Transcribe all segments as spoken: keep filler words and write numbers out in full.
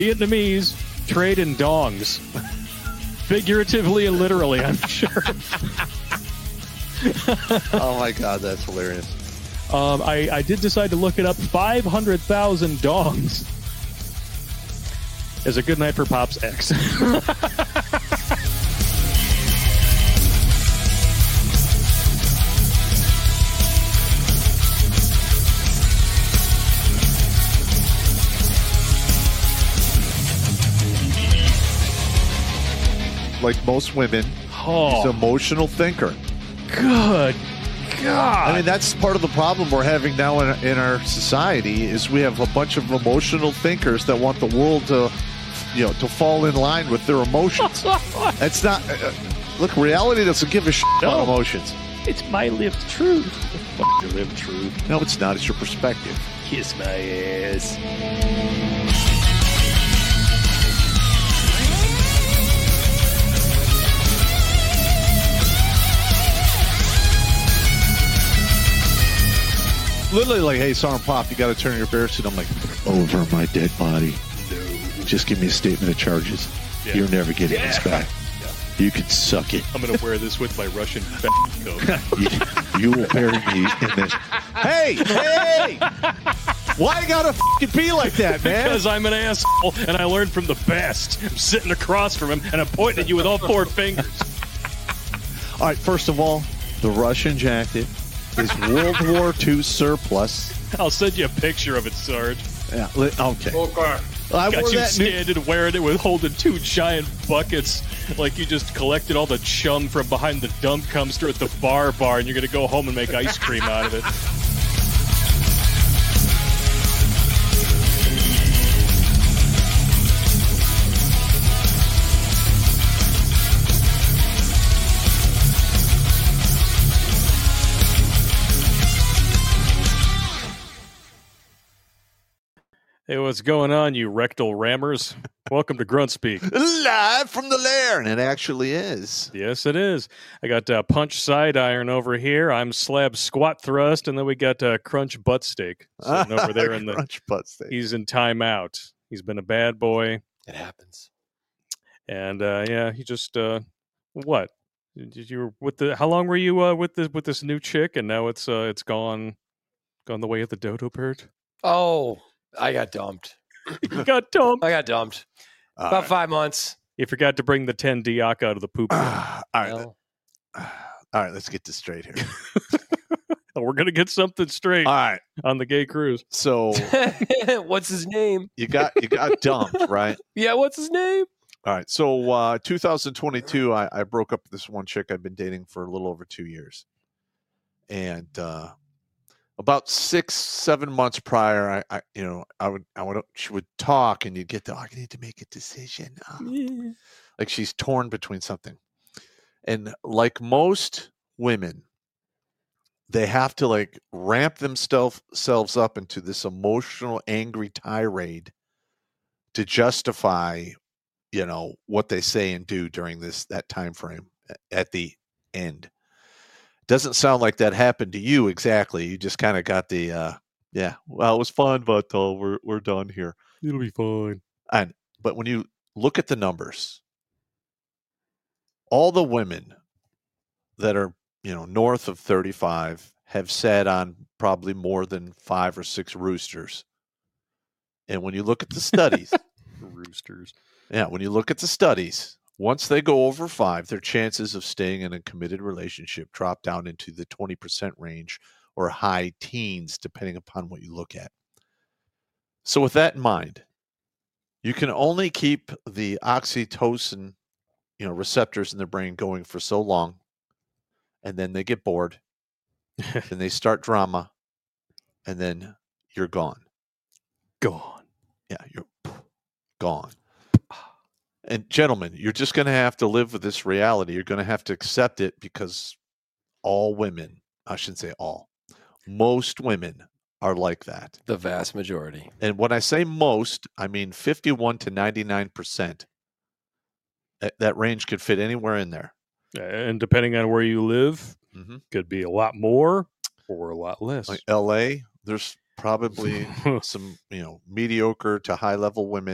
Vietnamese trade in dongs. Figuratively and literally, I'm sure. Oh, my God, that's hilarious. Um, I, I did decide to look it up. five hundred thousand dongs is a good night for Pop's ex. Like most women, Oh. he's an emotional thinker. Good God. I mean, that's part of the problem we're having now in, in our society is we have a bunch of emotional thinkers that want the world to, you know, to fall in line with their emotions. It's not. Uh, look, reality doesn't give a shit No. about emotions. It's my lived truth. Fuck your lived truth. No, it's not. It's your perspective. Kiss my ass. Literally, like, hey, Sergeant Pop, you got to turn your bear suit. I'm like, over my dead body. No. Just give me a statement of charges. Yeah. You're never getting Yeah. this back. Yeah. You can suck it. I'm going to wear this with my Russian coat. you, you will bury me in this. Hey, hey! Why you gotta fucking be like that, man? Because I'm an asshole, and I learned from the best. I'm sitting across from him, and I'm pointing at you with all four fingers. All right, first of all, the Russian jacket is World War Two surplus. I'll send you a picture of it, Sarge. Yeah, li- okay. Okay. I Got wore you that new- standing wearing it with holding two giant buckets like you just collected all the chum from behind the dump dumpster at the bar bar, and you're going to go home and make ice cream out of it. Hey, what's going on, you rectal rammers? Welcome to Grunt Speak. Live from the lair, and it actually is. Yes, it is. I got uh, Punch Side Iron over here. I'm Slab Squat Thrust, and then we got uh, Crunch Butt Steak sitting over there in the. Crunch butt steak. He's in timeout. He's been a bad boy, It happens. and uh, yeah, he just uh, what? Did you with the? How long were you uh, with this with this new chick? And now it's uh, it's gone, gone the way of the dodo bird. Oh, I got dumped. You got dumped. I got dumped. All About right. five months. You forgot to bring the ten Diak out of the poop. bin. Ah, all right, No. all right. Let's get this straight here. We're gonna get something straight All right. on the gay cruise. So What's his name? you got you got dumped, right? Yeah, what's his name? All right. So uh, two thousand twenty-two, I, I broke up with this one chick I've been dating for a little over two years, and uh, about six, seven months prior, I, I, you know, I would, I would, she would talk, and you'd get the, oh, I need to make a decision. Oh. Like she's torn between something, and like most women, they have to like ramp themselves selves up into this emotional, angry tirade to justify, you know, what they say and do during this that time frame at the end. Doesn't sound like that happened to you exactly. You just kind of got the uh yeah, well, it was fun, but uh, we're we're done here. It'll be fine. And but when you look at the numbers, all the women that are, you know, north of thirty-five have sat on probably more than five or six roosters. And when you look at the studies, Roosters. yeah, when you look at the studies, once they go over five, their chances of staying in a committed relationship drop down into the twenty percent range or high teens, depending upon what you look at. So with that in mind, you can only keep the oxytocin, you know, receptors in the brain going for so long, and then they get bored, and they start drama, and then you're gone. Gone. Yeah, you're gone. And gentlemen, you're just going to have to live with this reality. You're going to have to accept it because all women, I shouldn't say all, most women are like that. The vast majority. And when I say most, I mean fifty-one to ninety-nine percent. That, that range could fit anywhere in there. And depending on where you live, Mm-hmm. could be a lot more or a lot less. Like L A, there's probably some, you know, mediocre to high level women.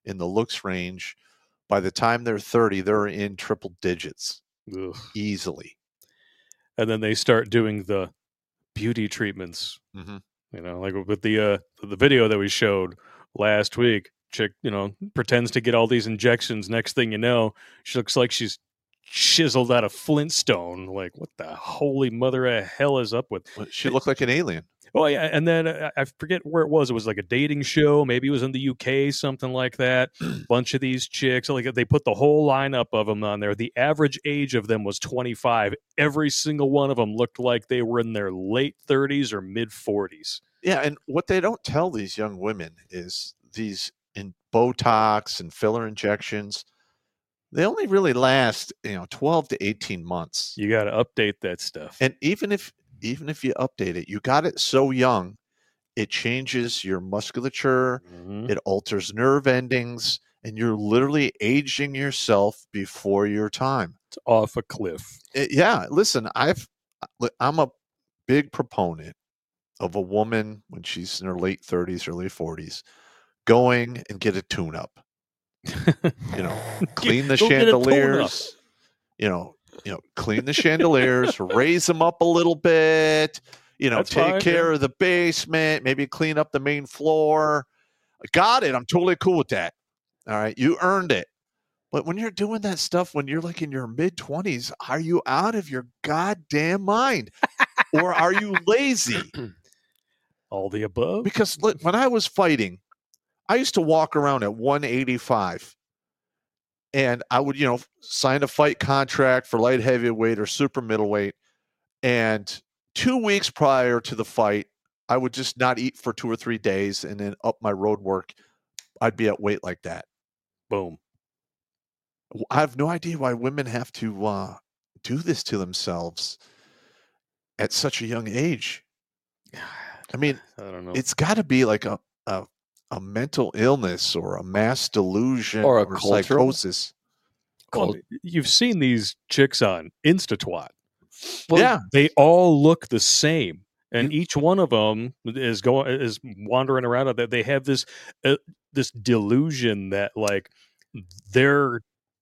in the looks range. By the time they're thirty, they're in triple digits Ugh. easily. And then they start doing the beauty treatments. Mm-hmm. You know, like with the uh, the video that we showed last week. Chick, you know, pretends to get all these injections. Next thing you know, she looks like she's chiseled out of Flintstone. Like, what the holy mother of hell is up with? She looked like an alien. Oh yeah, and then uh, I forget where it was. It was like a dating show. Maybe it was in the U K, something like that. Bunch of these chicks, like they put the whole lineup of them on there. The average age of them was twenty-five. Every single one of them looked like they were in their late thirties or mid forties. Yeah, and what they don't tell these young women is these in Botox and filler injections, they only really last, you know, twelve to eighteen months. You got to update that stuff. And even if even if you update it, you got it so young, it changes your musculature, mm-hmm. it alters nerve endings, and you're literally aging yourself before your time. It's off a cliff. It, yeah, listen, I've I'm a big proponent of a woman when she's in her late thirties, early forties, going and get a tune-up. You know, clean the Go get a chandeliers. You know, you know, clean the chandeliers, raise them up a little bit. You know, That's take fine, care yeah. of the basement. Maybe clean up the main floor. Got it. I'm totally cool with that. All right, you earned it. But when you're doing that stuff, when you're like in your mid twenties, are you out of your goddamn mind, or are you lazy? All the above. Because look, when I was fighting, I used to walk around at one eighty-five, and I would, you know, sign a fight contract for light heavyweight or super middleweight. And two weeks prior to the fight, I would just not eat for two or three days and then up my road work. I'd be at weight like that. Boom. I have no idea why women have to uh, do this to themselves at such a young age. I mean, I don't know. it's got to be like a, a a mental illness or a mass delusion Or a or cultural- psychosis. Well, you've seen these chicks on Instatwat. Well, yeah, They all look the same, and each one of them is going is wandering around. That they have this uh, this delusion that like their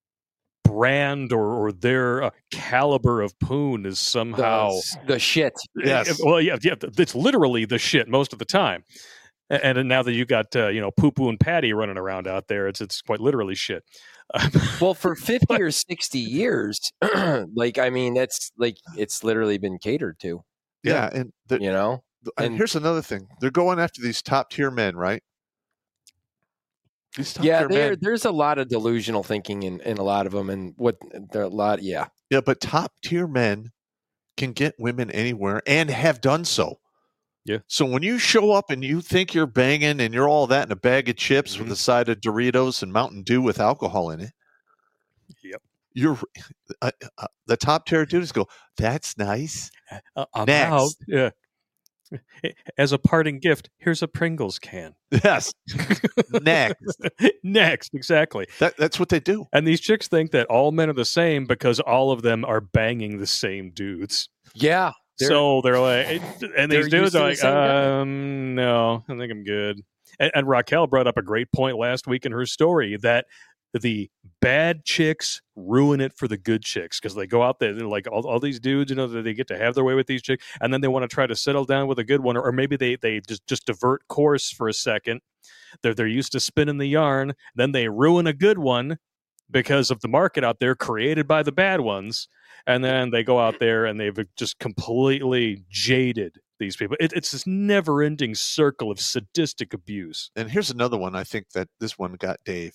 brand or, or their uh, caliber of poon is somehow the, the shit. Yes. Well, yeah, yeah, it's literally the shit most of the time. And, and now that you got uh, you know Poo Poo and Patty running around out there, it's it's quite literally shit. Well, for fifty or sixty years, like I mean, that's like it's literally been catered to. yeah, and the, You know, and and- here's another thing: they're going after these top tier men, right? These top yeah, tier there, men, there's a lot of delusional thinking in, in a lot of them, and what there are a lot, yeah. yeah, but top tier men can get women anywhere and have done so. Yeah. So when you show up and you think you're banging and you're all that in a bag of chips Mhm. with a side of Doritos and Mountain Dew with alcohol in it, Yep. you're uh, uh, the top tier dudes go, that's nice. Uh, I'm Next. out. Yeah. As a parting gift, here's a Pringles can. Yes. Next. Next, exactly. That, that's what they do. And these chicks think that all men are the same because all of them are banging the same dudes. Yeah. They're- so they're like, and these they're dudes used to are the like, same guy. um, no, I think I'm good. And, and Raquel brought up a great point last week in her story that the bad chicks ruin it for the good chicks because they go out there, they're like all, all these dudes, you know, that they get to have their way with these chicks, and then they want to try to settle down with a good one, or, or maybe they they just, just divert course for a second. They're they're used to spinning the yarn, then they ruin a good one because of the market out there created by the bad ones, and then they go out there and they've just completely jaded these people. It, it's this never-ending circle of sadistic abuse. And here's another one. I think that this one got Dave.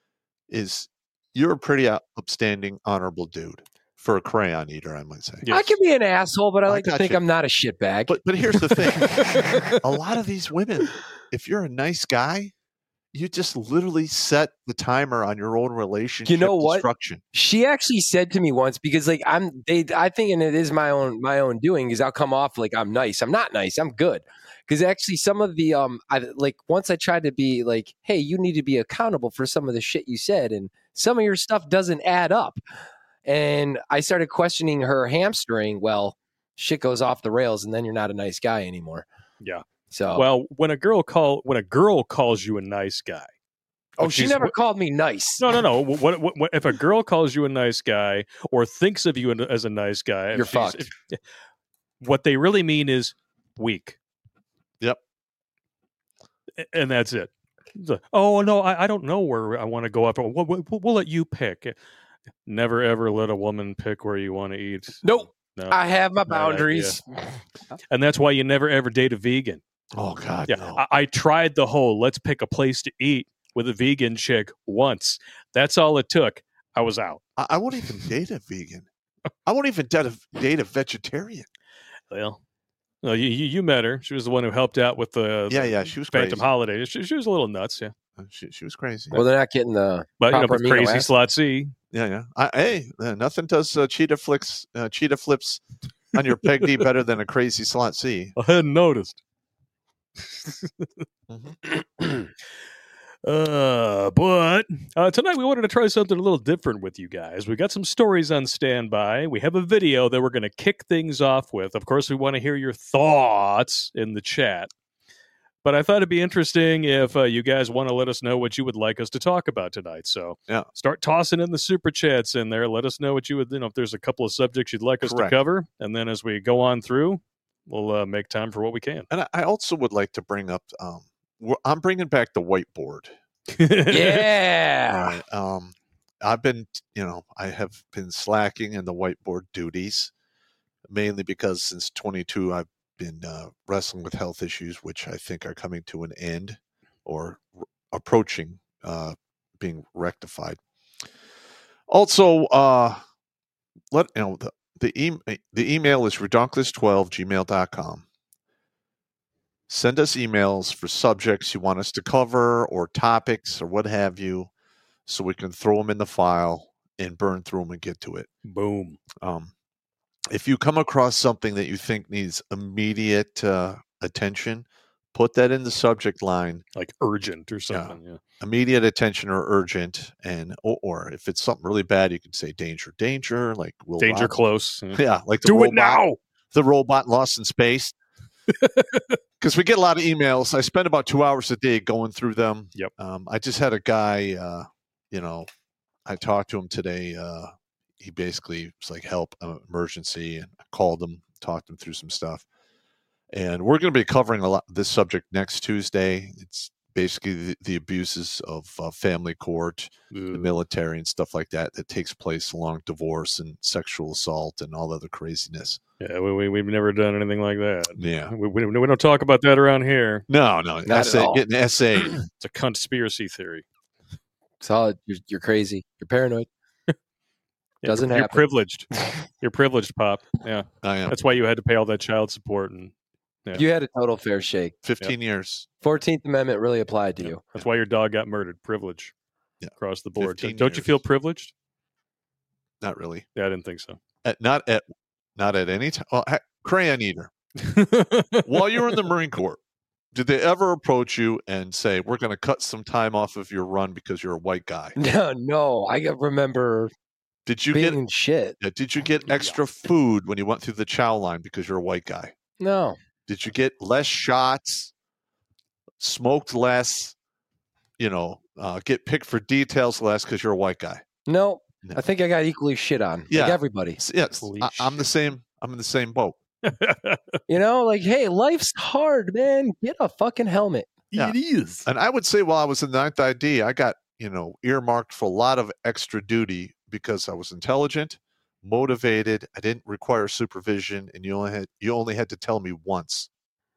Is you're a pretty up- upstanding, honorable dude for a crayon eater, I might say. Yeah. I can be an asshole, but I I like to got think you. I'm not a shitbag. But but here's the thing: a lot of these women, if you're a nice guy, you just literally set the timer on your own relationship know what? destruction. She actually said to me once, because like I'm they I think, and it is my own my own doing, is I'll come off like I'm nice. I'm not nice. I'm good. Because actually some of the um I like once I tried to be like, hey, you need to be accountable for some of the shit you said, and some of your stuff doesn't add up. And I started questioning her hamstring. Well, shit goes off the rails, and then you're not a nice guy anymore. Yeah. So Well, when a girl call when a girl calls you a nice guy, Oh, if she she's- never what- called me nice. No, no, no. What, what, what if a girl calls you a nice guy or thinks of you as a nice guy? if You're she's- fucked. if- what they really mean is weak. Yep. A- And that's it. It's like, oh no, I, I don't know where I want to go up. We'll, we'll, we'll let you pick. Never ever let a woman pick where you want to eat. Nope. No. I have my Bad idea. boundaries. And that's why you never ever date a vegan. Oh God, Yeah, no. I, I tried the whole let's pick a place to eat with a vegan chick once. That's all it took. I was out. I, I won't even date a vegan. I won't even date a, date a vegetarian. Well, no, you, you you met her. She was the one who helped out with the Yeah, the yeah, she was Phantom crazy. Holiday. She, she was a little nuts, yeah. She, she was crazy. Well, they're not getting the But you know, proper with amino crazy acids. slot C. Yeah, yeah. I, hey, uh, nothing does uh, cheetah flicks, uh, cheetah flips on your peg D better than a crazy slot C. I hadn't noticed. Mhm. Uh, but uh, tonight we wanted to try something a little different with you guys. We got some stories on standby. We have a video that we're going to kick things off with. Of course, we want to hear your thoughts in the chat. But I thought it'd be interesting if uh, you guys want to let us know what you would like us to talk about tonight. So Yeah. start tossing in the super chats in there. Let us know what you would, you know, if there's a couple of subjects you'd like us Correct. to cover. And then as we go on through, we'll uh, make time for what we can. And I, I also would like to bring up. Um, we're- I'm bringing back the whiteboard. Yeah. Right. Um, I've been, you know, I have been slacking in the whiteboard duties, mainly because since twenty-two I've been uh, wrestling with health issues, which I think are coming to an end or r- approaching uh, being rectified. Also, uh, let you know the the, e- the email is redonkulous twelve gmail dot com. Send us emails for subjects you want us to cover or topics or what have you, so we can throw them in the file and burn through them and get to it. Boom. Um, if you come across something that you think needs immediate uh, attention, put that in the subject line. Like urgent or something. Yeah. Immediate attention or urgent, and or, or if it's something really bad, you can say danger, danger, like Will Danger Robinson. close. Yeah. Yeah, like the Do robot, it now. the robot lost in space. Because we get a lot of emails. I spend about two hours a day going through them. Yep. Um, I just had a guy, uh, you know, I talked to him today. Uh, he basically was like, help, uh, emergency. And I called him, talked him through some stuff. And we're going to be covering a lot this subject next Tuesday. It's basically the, the abuses of uh, family court, the Ugh. military, and stuff like that that takes place along divorce and sexual assault and all other craziness. Yeah, we, we, we've never done anything like that. Yeah. We, we, we don't talk about that around here. No, no. Not at essay, all. get an essay. It's a conspiracy theory. Solid. You're, you're crazy. You're paranoid. Yeah, Doesn't you're, you're happen. privileged. You're privileged, Pop. Yeah, I am. that's why you had to pay all that child support, and Yeah. You had a total fair shake. fifteen years. fourteenth Amendment really applied to yeah, you. that's why your dog got murdered. Privilege, Yeah. across the board. fifteen Don't you years. feel privileged? Not really. Yeah, I didn't think so. At, not at not at any time. Well, ha- crayon eater. While you were in the Marine Corps, did they ever approach you and say, "We're going to cut some time off of your run because you're a white guy"? No, no. I got- remember Did you being get in shit. uh, Did you get extra food when you went through the chow line because you're a white guy? No. Did you get less shots, smoked less? You know, uh, get picked for details less because you're a white guy. No. No. I think I got equally shit on. Yeah. Like everybody. S- Yes, Holy I, I'm the shit. same. I'm in the same boat. You know, like, hey, life's hard, man. Get a fucking helmet. Yeah. It is. And I would say while I was in the ninth I D, I got, you know, earmarked for a lot of extra duty because I was intelligent, motivated, I didn't require supervision, and you only had you only had to tell me once.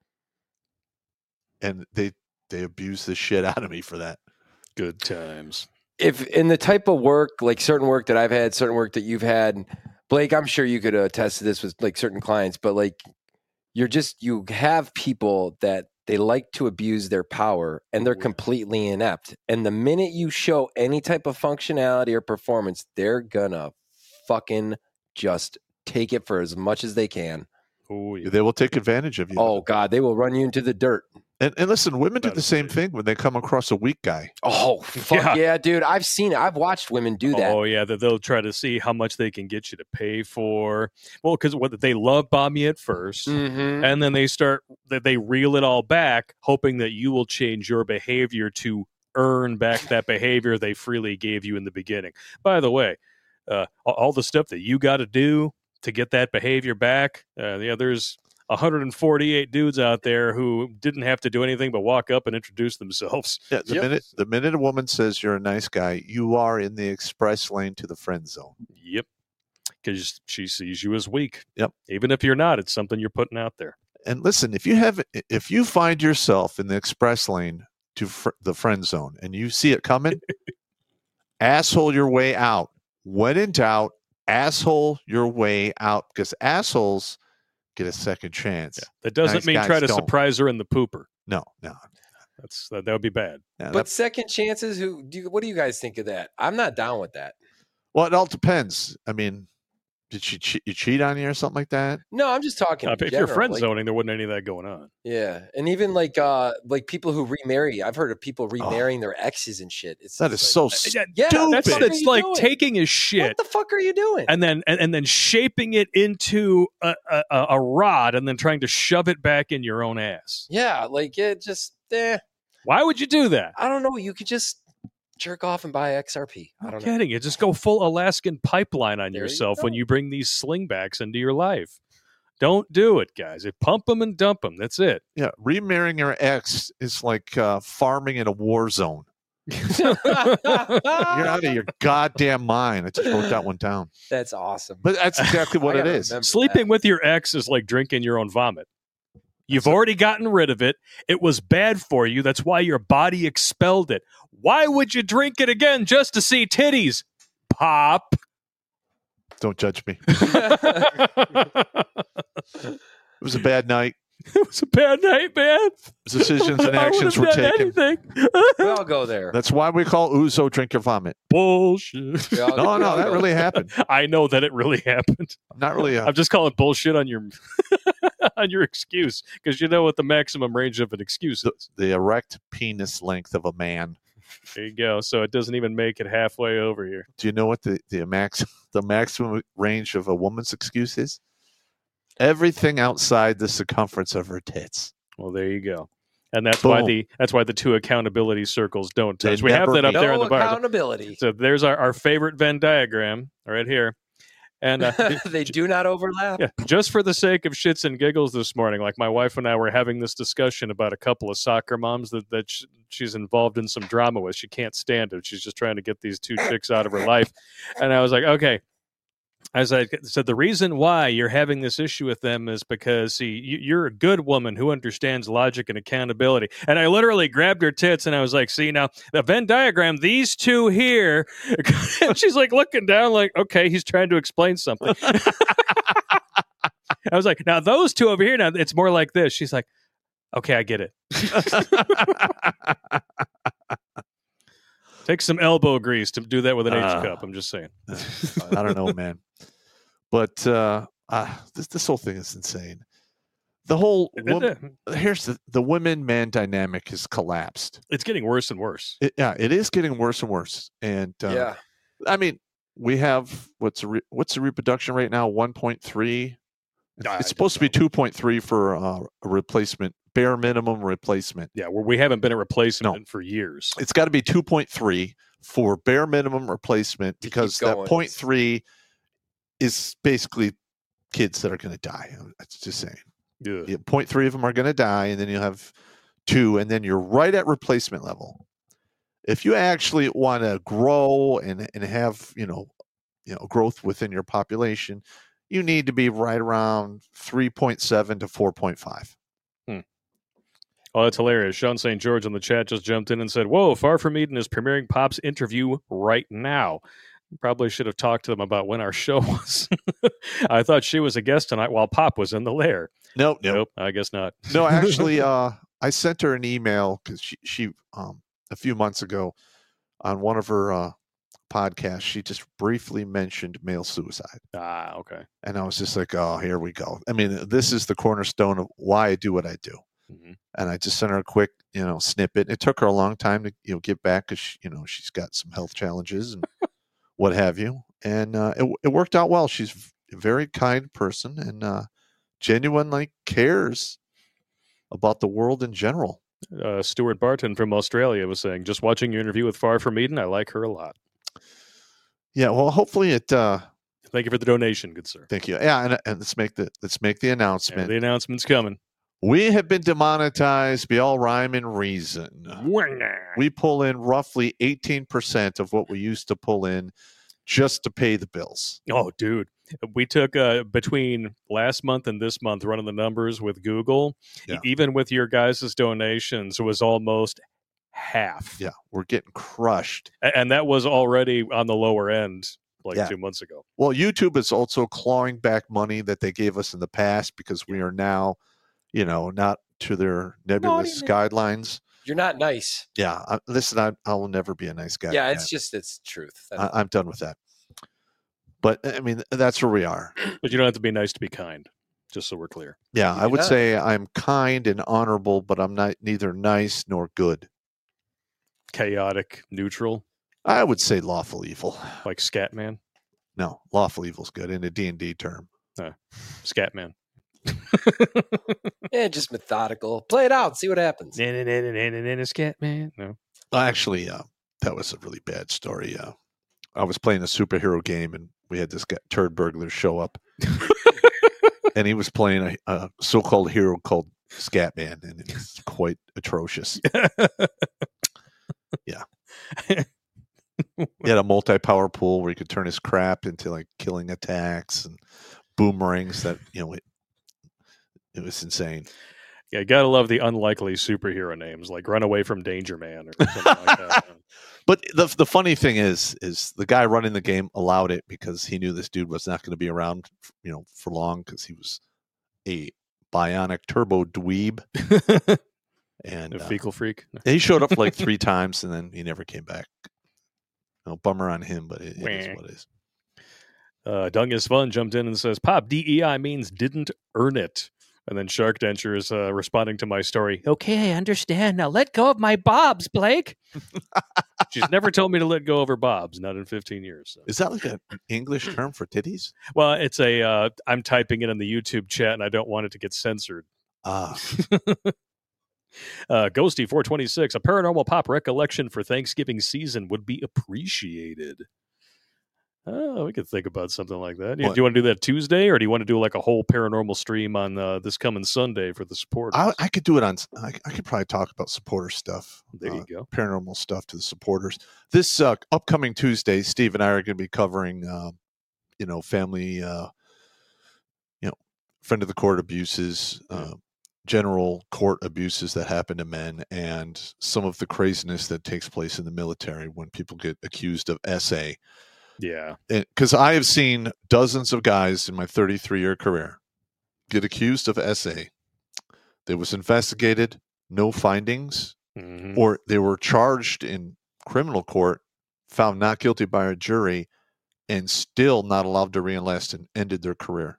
And they they abused the shit out of me for that. Good times. If in the type of work, like certain work that I've had, certain work that you've had, Blake, I'm sure you could attest to this with like certain clients, but like you're just, you have people that they like to abuse their power and they're completely inept. And the minute you show any type of functionality or performance, they're gonna fucking just take it for as much as they can. Oh, yeah. They will take advantage of you. Oh God, they will run you into the dirt. And, and listen, women do That the is same amazing. thing when they come across a weak guy. Oh fuck Yeah. yeah, dude! I've seen it. I've watched women do that. Oh yeah, that they'll try to see how much they can get you to pay for. Well, because what they love bomb you at first, Mhm. and then they start they they reel it all back, hoping that you will change your behavior to earn back that behavior they freely gave you in the beginning. By the way, uh, all the stuff that you got to do to get that behavior back, uh, yeah, there's one hundred forty-eight dudes out there who didn't have to do anything but walk up and introduce themselves. Yeah, the Yep. minute the minute a woman says you're a nice guy, you are in the express lane to the friend zone. Yep. Because she sees you as weak. Yep. Even if you're not, it's something you're putting out there. And listen, if you have if you find yourself in the express lane to fr- the friend zone and you see it coming, asshole your way out. When in doubt, asshole your way out, because assholes get a second chance. Yeah. That doesn't Nice mean guys try to don't. surprise her in the pooper. No, no. That's that, that would be bad. Yeah, But that- second chances, who do you, what do you guys think of that? I'm not down with that. well, it all depends. I mean, did she che- you cheat on you or something like that? No, I'm just talking. Uh, in if you're general, friend like- zoning, there wasn't any of that going on. Yeah, and even like uh like people who remarry. I've heard of people remarrying their exes and shit. It's That just is like, so Yeah, yeah. stupid. That's That's, what are that's you like doing? taking his shit What the fuck are you doing? and then and, and then shaping it into a, a, a rod and then trying to shove it back in your own ass. Yeah, like it just. Eh, Why would you do that? I don't know. You could just jerk off and buy X R P. I I'm don't know. kidding you. Just go full Alaskan pipeline on There you yourself when go. you bring these slingbacks into your life. Don't do it, guys. Pump them and dump them. That's it. Yeah, remarrying your ex is like uh, farming in a war zone. You're out of your goddamn mind. I just wrote that one down. That's awesome. But that's exactly what I it gotta is. remember Sleeping that. with your ex is like drinking your own vomit. You've already gotten rid of it. It was bad for you. That's why your body expelled it. Why would you drink it again just to see titties? Pop. Don't judge me. It It was a bad night. was a bad night, man. Decisions and I actions were would've done taken. anything. We all go there. That's why we call Uzo drink your vomit. Bullshit. We all- No, we no, all that go really there. happened. I know that it really happened. I'm not really a I'm just calling bullshit on your on your excuse because you know what the maximum range of an excuse the, is. the erect penis length of a man. There you go. So it doesn't even make it halfway over here. Do you know what the, the max the maximum range of a woman's excuse is? Everything outside the circumference of her tits. Well, there you go. And that's why Boom. the that's why the two accountability circles don't They touch. We have never that up meet. there in No the bar. accountability. So there's our, our favorite Venn diagram right here. And uh, They do not overlap. yeah, just for the sake of shits and giggles this morning, like my wife and I were having this discussion about a couple of soccer moms that, that sh- she's involved in some drama with. She can't stand it. She's just trying to get these two chicks out of her life. And I was like, okay. As I said, the reason why you're having this issue with them is because, see, you, you're a good woman who understands logic and accountability. And I literally grabbed her tits and I was like, see, now, the Venn diagram, these two here. And she's like looking down like, okay, he's trying to explain something. I was like, now, those two over here, now, it's more like this. She's like, okay, I get it. Take some elbow grease to do that with an H Uh, cup. I'm just saying. I don't know, man. But uh, uh, this this whole thing is insane. The whole woman, here's the the women man dynamic has collapsed. It's getting worse and worse. It, yeah, it is getting worse and worse. And uh, Yeah. I mean, we have what's a re, what's the reproduction rate now? One point three. It's, I it's supposed to be two point three for uh, a replacement, bare minimum replacement. Yeah, where we haven't been at replacement for years. It's got to be two point three for bare minimum replacement To keep because that going. point three is basically kids that are going to die. That's just saying. Yeah. Yeah, point three of them are going to die, and then you'll have two, and then you're right at replacement level. If you actually want to grow and and have you know, you know, growth within your population, you need to be right around three point seven to four point five. Oh, that's hilarious. Sean Saint George on the chat just jumped in and said, whoa, Far From Eden is premiering Pop's interview right now. Probably should have talked to them about when our show was. I thought she was a guest tonight while Pop was in the lair. Nope, nope. Nope, I guess not. No, actually, uh, I sent her an email because she, she um, a few months ago on one of her uh, podcasts, she just briefly mentioned male suicide. Ah, okay. And I was just like, oh, here we go. I mean, this is the cornerstone of why I do what I do. Mhm. And I just sent her a quick, you know, snippet. It took her a long time to, you know, get back because, you know, she's got some health challenges and what have you. And uh, it, it worked out well. She's a very kind person and uh, genuinely cares about the world in general. Uh, Stuart Barton from Australia was saying, just watching your interview with Far From Eden, I like her a lot. Yeah, well, hopefully it. Uh, Thank you for the donation, good sir. thank you. Yeah, and, and let's make the let's make the Yeah, announcement. the announcement's coming. We have been demonetized by all rhyme and reason. We pull in roughly eighteen percent of what we used to pull in just to pay the bills. Oh, dude. We took uh, between last month and this month running the numbers with Google, Yeah. e- even with your guys' donations, it was almost half. Yeah, we're getting crushed. A- And that was already on the lower end like Yeah. two months ago. Well, YouTube is also clawing back money that they gave us in the past because we are now, you know, not to their nebulous guidelines. You're not nice. Yeah, I, listen, I, I will never be a nice guy. Yeah, again. it's just it's truth. That's I, I'm done with that. But I mean, that's where we are. But you don't have to be nice to be kind, just so we're clear. Yeah, I You're would not. say I'm kind and honorable, but I'm not neither nice nor good. Chaotic, neutral, I would say lawful evil. like Scatman. No, lawful evil's good in a D and D term. Scatman. yeah, just methodical. Play it out, see what happens. Scatman. No. Actually, uh, that was a really bad story. Uh, I was playing a superhero game, and we had this guy, turd burglar show up, and he was playing a, a so-called hero called Scatman, and it's quite atrocious. Yeah. He had a multi-power pool where he could turn his crap into like killing attacks and boomerangs. That you know, it, it was insane. Yeah, you gotta love the unlikely superhero names like Run Away from Danger Man or something like that. But the the funny thing is, is the guy running the game allowed it because he knew this dude was not going to be around, you know, for long because he was a bionic turbo dweeb, and A uh, fecal freak. he showed up like three times and then he never came back. No bummer on him, but it, it is what it is. Uh, Dung is Fun jumped in and says, Pop, D E I means didn't earn it. And then Shark Denture is uh, responding to my story. Okay, I understand. Now let go of my bobs, Blake. She's never told me to let go of her bobs, not in fifteen years. So. Is that like an English term for titties? Well, it's a, uh, I'm typing it in the YouTube chat and I don't want it to get censored. Ah, Uh, Ghosty four twenty-six, a paranormal pop recollection for Thanksgiving season would be appreciated. Oh, we could think about something like that. Do you, What? do you want to do that Tuesday, or do you want to do like a whole paranormal stream on uh, this coming Sunday for the supporters? I, I could do it on. I, I could probably talk about supporter stuff. there uh, you go. paranormal stuff to the supporters. This uh, upcoming Tuesday, Steve and I are going to be covering, uh, you know, family, uh, you know, friend of the court abuses, uh, general court abuses that happen to men, and some of the craziness that takes place in the military when people get accused of S A. Yeah. Because I have seen dozens of guys in my thirty-three year career get accused of S A. They was investigated, no findings, Mhm. or they were charged in criminal court, found not guilty by a jury, and still not allowed to reenlist and ended their career.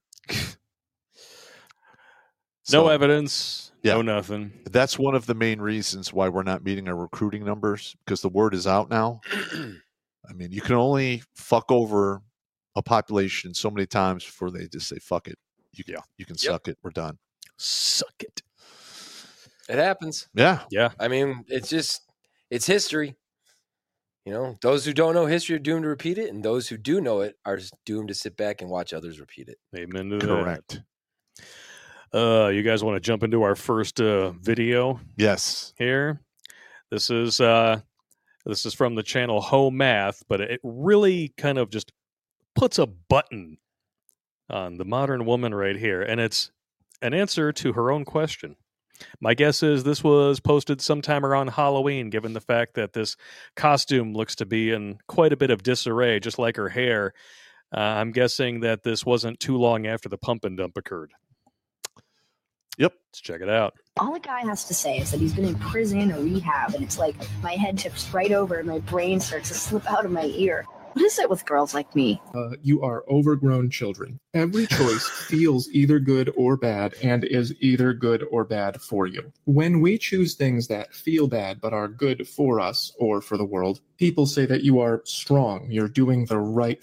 No So evidence. yeah. No nothing. that's one of the main reasons why we're not meeting our recruiting numbers, because the word is out now. I mean, you can only fuck over a population so many times before they just say, fuck it. You can, Yeah. you can Yep. suck it. We're done. Suck it. It happens. Yeah. Yeah. I mean, it's just it's history. You know, those who don't know history are doomed to repeat it, and those who do know it are doomed to sit back and watch others repeat it. Amen to that. Correct. Uh, you guys want to jump into our first uh, video Yes. here? This is uh, this is from the channel Home Math, but it really kind of just puts a button on the modern woman right here, and it's an answer to her own question. My guess is this was posted sometime around Halloween, given the fact that this costume looks to be in quite a bit of disarray, just like her hair. Uh, I'm guessing that this wasn't too long after the pump and dump occurred. Yep. Let's check it out. All a guy has to say is that he's been in prison or rehab, and it's like my head tips right over and my brain starts to slip out of my ear. What is it with girls like me? Uh, you are overgrown children. Every choice feels either good or bad and is either good or bad for you. When we choose things that feel bad but are good for us or for the world, people say that you are strong, you're doing the right thing.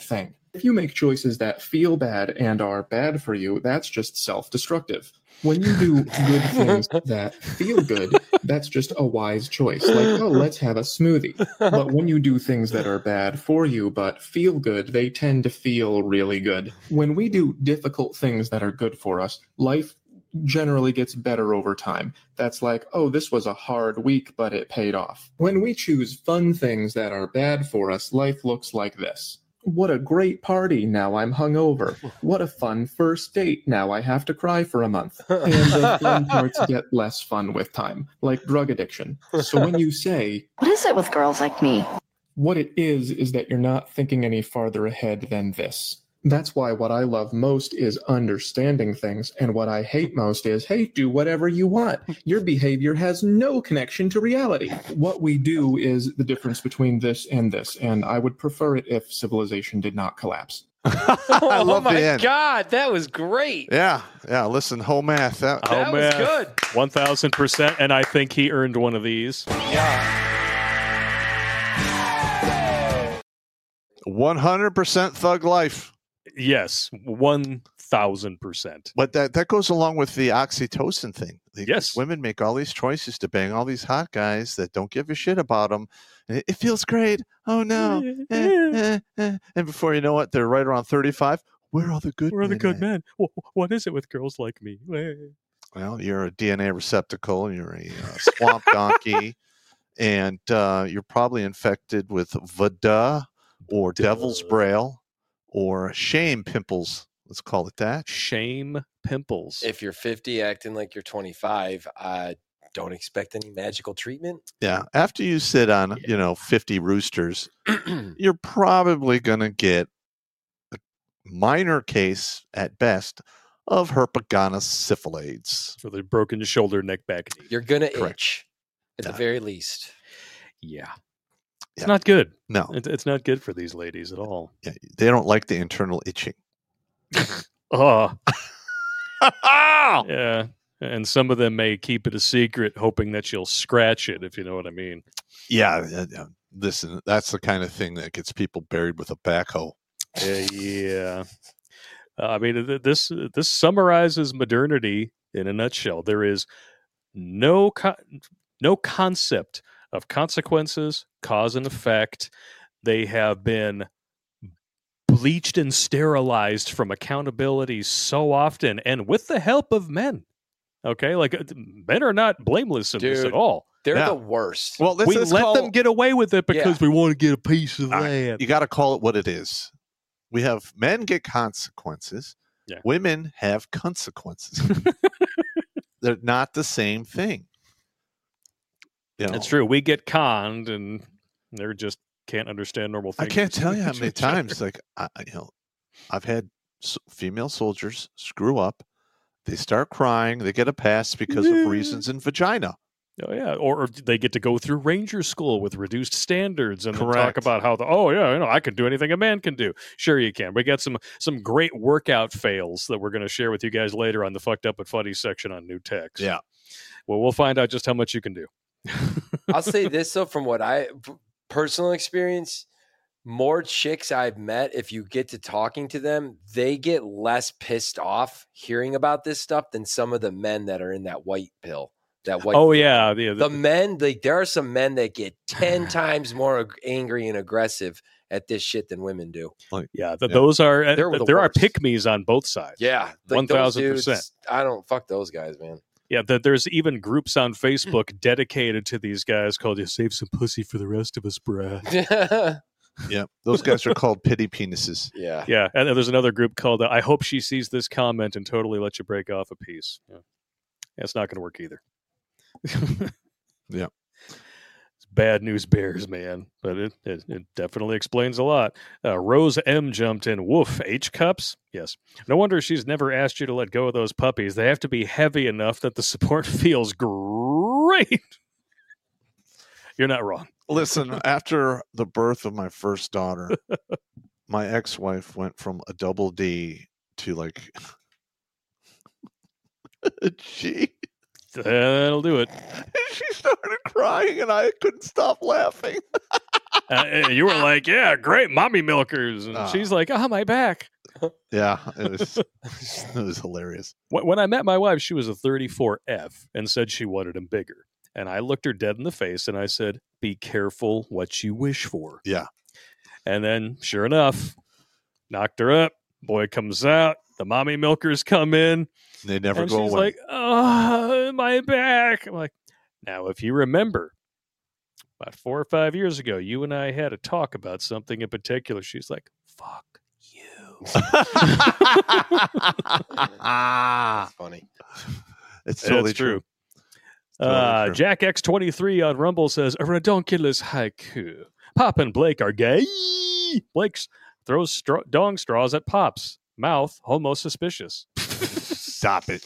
If you make choices that feel bad and are bad for you, that's just self-destructive. When you do good things that feel good, that's just a wise choice. Like, oh, let's have a smoothie. But when you do things that are bad for you but feel good, they tend to feel really good. When we do difficult things that are good for us, life generally gets better over time. That's like, oh, this was a hard week, but it paid off. When we choose fun things that are bad for us, life looks like this. What a great party, now I'm hungover. What a fun first date, now I have to cry for a month. And the fun parts get less fun with time, like drug addiction. So when you say, What is it with girls like me? what it is, is that you're not thinking any farther ahead than this. That's why what I love most is understanding things, and what I hate most is, hey, do whatever you want. Your behavior has no connection to reality. What we do is the difference between this and this, and I would prefer it if civilization did not collapse. I love oh my the end. God, that was great. Yeah, yeah. Listen, whole math. That, Oh, That was man. good. one thousand percent. And I think he earned one of these. Yeah. one hundred percent thug life. Yes, one thousand percent. But that, that goes along with the oxytocin thing. The, Yes. Women make all these choices to bang all these hot guys that don't give a shit about them. And it, it feels great. Oh, no. Eh, eh, eh. And before you know it, they're right around thirty-five. Where are the good We're the men good at? men. Wh- What is it with girls like me? Well, you're a D N A receptacle. You're a uh, swamp donkey. And uh, you're probably infected with V D A or devil's braille or shame pimples. Let's call it that. Shame pimples. If you're fifty acting like you're twenty-five, I don't expect any magical treatment. Yeah. After you sit on, you know, fifty roosters, you're probably going to get a minor case at best of herpagana syphilades. For the broken shoulder, neck, back, knee. You're going to Correct. itch at Yeah. the very least. Yeah. It's Yeah. not good. No, It's, it's not good for these ladies at all. yeah, they don't like the internal itching. Oh, yeah. And some of them may keep it a secret, hoping that you'll scratch it, if you know what I mean. Yeah, yeah, yeah. Listen, that's the kind of thing that gets people buried with a backhoe. Uh, yeah. Uh, I mean, th- this this summarizes modernity in a nutshell. There is no co- no concept of consequences, cause and effect. They have been bleached and sterilized from accountability so often, and with the help of men. Okay, like uh, men are not blameless in this Dude. at all. They're Yeah. the worst. Well, let's, we let's let call, them get away with it because Yeah. we want to get a piece of All right, land. you got to call it what it is. We have men get consequences. Yeah. Women have consequences. They're not the same thing. You know, That's true. We get conned, and they're just can't understand normal I things. can't tell you how many times, like, I, I- you know, I've had s- female soldiers screw up. They start crying. They get a pass because of reasons in vagina. Oh yeah, or, or they get to go through ranger school with reduced standards and then talk Correct. about how the oh yeah, you know I can do anything a man can do. Sure you can. We got some some great workout fails that we're going to share with you guys later on the fucked up and funny section on New Text. Yeah. Well, we'll find out just how much you can do. I'll say this though, from what I p- personal experience, more chicks I've met, if you get to talking to them, they get less pissed off hearing about this stuff than some of the men that are in that white pill. That white. Oh yeah, the, The men, like there are some men that get ten times more ag- angry and aggressive at this shit than women do. yeah. The, Yeah. Those are uh, They're the there are worst. pick-me's on both sides. Yeah, one thousand percent. I don't fuck those guys, man. Yeah, that there's even groups on Facebook dedicated to these guys called "You Save Some Pussy for the Rest of Us, Bruh." yeah, Yeah. Those guys are called pity penises. yeah. Yeah, and then there's another group called uh, "I Hope She Sees This Comment and Totally Let You Break Off a Piece." Yeah, yeah it's not going to work either. Yeah. It's bad news bears, man, but it, it, it definitely explains a lot. Uh, Rose M jumped in. Woof, H cups? Yes. No wonder she's never asked you to let go of those puppies. They have to be heavy enough that the support feels great. You're not wrong. Listen, after the birth of my first daughter, my ex-wife went from a double D to like a G. That'll do it. And she started crying, and I couldn't stop laughing. Uh, you were like, yeah, great, mommy milkers. And Oh. she's like, oh, my back. Yeah, it was, it was hilarious. When when I met my wife, she was a thirty-four F and said she wanted him bigger. And I looked her dead in the face and I said, be careful what you wish for. Yeah. And then, sure enough, knocked her up. Boy comes out. The mommy milkers come in. They never and go she's away. like, oh, my back. I'm like, now, if you remember, about four or five years ago, you and I had a talk about something in particular. She's like, fuck you. That's funny. It's totally That's true. true. Totally Uh, true. Jack X twenty-three on Rumble says, a redonkulous haiku. Pop and Blake are gay. Blake throws straw- dong straws at Pops. Mouth, homo suspicious. Stop it.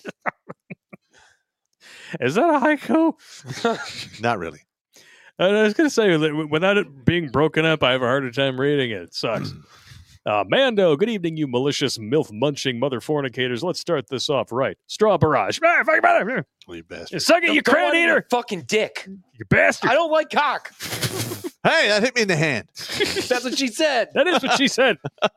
Is that a haiku? Not really. And I was going to say, that without it being broken up, I have a harder time reading it. It sucks. Uh, Mando, good evening, you malicious, milf-munching mother fornicators. Let's start this off right. Straw barrage. Ah, fuck your mother. You You bastard. suck it, you Don't crab want eater. your fucking dick. You bastard. I don't like cock. Hey, that hit me in the hand. That's what she said. That is what she said.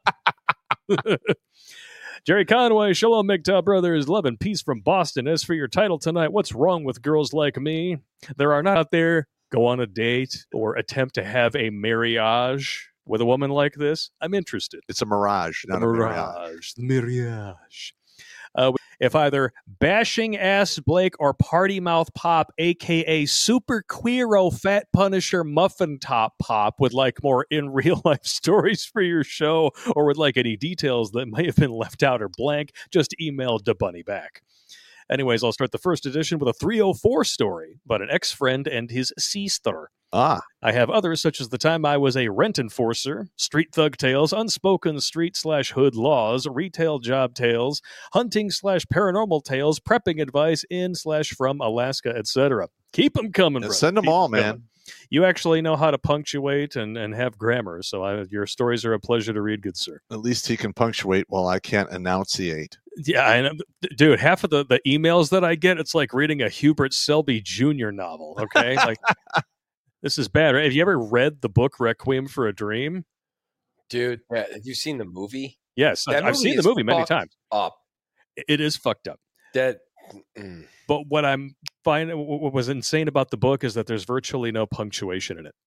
Jerry Conway, Shalom McTub Brothers, love and peace from Boston. As for your title tonight, what's wrong with girls like me? There are not out there, go on a date or attempt to have a marriage with a woman like this. I'm interested. It's a mirage, not the a mirage. mirage. The mirage. Uh, if either bashing ass Blake or party mouth Pop, aka super queero fat punisher muffin top Pop, would like more in real life stories for your show, or would like any details that may have been left out or blank, just email DeBunny back. Anyways, I'll start the first edition with a three oh four story about an ex-friend and his sister. Ah, I have others, such as the time I was a rent enforcer, street thug tales, unspoken street slash hood laws, retail job tales, hunting slash paranormal tales, prepping advice in slash from Alaska, et cetera. Keep them coming, and brother. send them Keep all, 'em man. coming. You actually know how to punctuate and, and have grammar, so I, your stories are a pleasure to read, good sir. At least he can punctuate while I can't enunciate. Yeah, I know. Dude, half of the, the emails that I get, it's like reading a Hubert Selby Junior novel, okay? Like, this is bad, right? Have you ever read the book Requiem for a Dream? Dude, yeah, have you seen the movie? Yes, That I've movie seen the is movie many fucked times. Up. It is fucked up. That mm. But what I'm finding, what was insane about the book is that there's virtually no punctuation in it.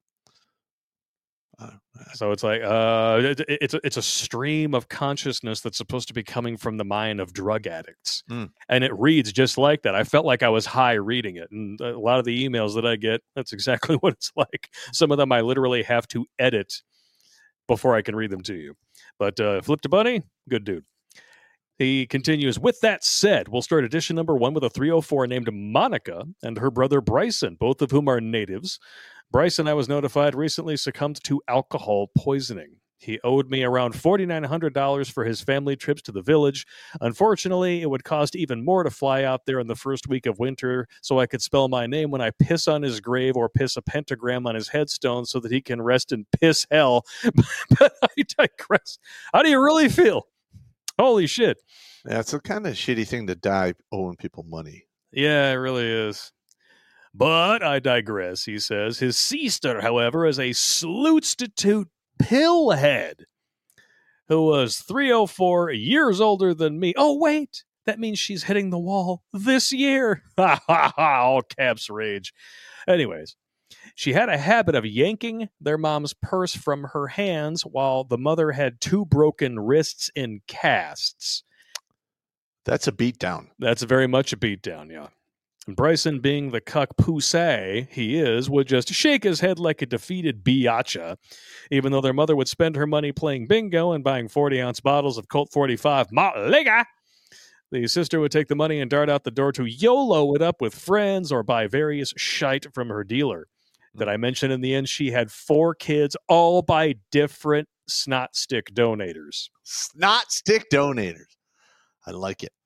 Uh, So it's like uh, it, it's a, it's a stream of consciousness that's supposed to be coming from the mind of drug addicts, Mm. and it reads just like that. I felt like I was high reading it, and a lot of the emails that I get, that's exactly what it's like. Some of them I literally have to edit before I can read them to you. But uh, Flip to Bunny, good dude. He continues, with that said, we'll start edition number one with a three oh four named Monica and her brother Bryson, both of whom are natives. Bryson, I was notified, recently succumbed to alcohol poisoning. He owed me around four thousand nine hundred dollars for his family trips to the village. Unfortunately, it would cost even more to fly out there in the first week of winter so I could spell my name when I piss on his grave or piss a pentagram on his headstone so that he can rest in piss hell. But I digress. How do you really feel? Holy shit. Yeah, it's a kind of shitty thing to die owing people money. Yeah, it really is. But I digress, he says. His sister, however, is a sleustitute pillhead who was three oh four years older than me. Oh, wait, that means she's hitting the wall this year. Ha ha ha, all caps rage. Anyways, she had a habit of yanking their mom's purse from her hands while the mother had two broken wrists in casts. That's a beatdown. That's very much a beatdown, yeah. And Bryson, being the cuck poussé he is, would just shake his head like a defeated biatcha, even though their mother would spend her money playing bingo and buying forty-ounce bottles of Colt forty-five Malt Liga. The sister would take the money and dart out the door to YOLO it up with friends or buy various shite from her dealer. Did I mention in the end she had four kids, all by different snot stick donators? Snot stick donators. I like it.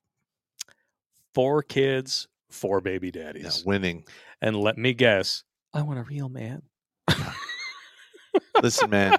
Four kids, four baby Yeah, daddies. winning. And let me guess, I want a real man. Listen, man.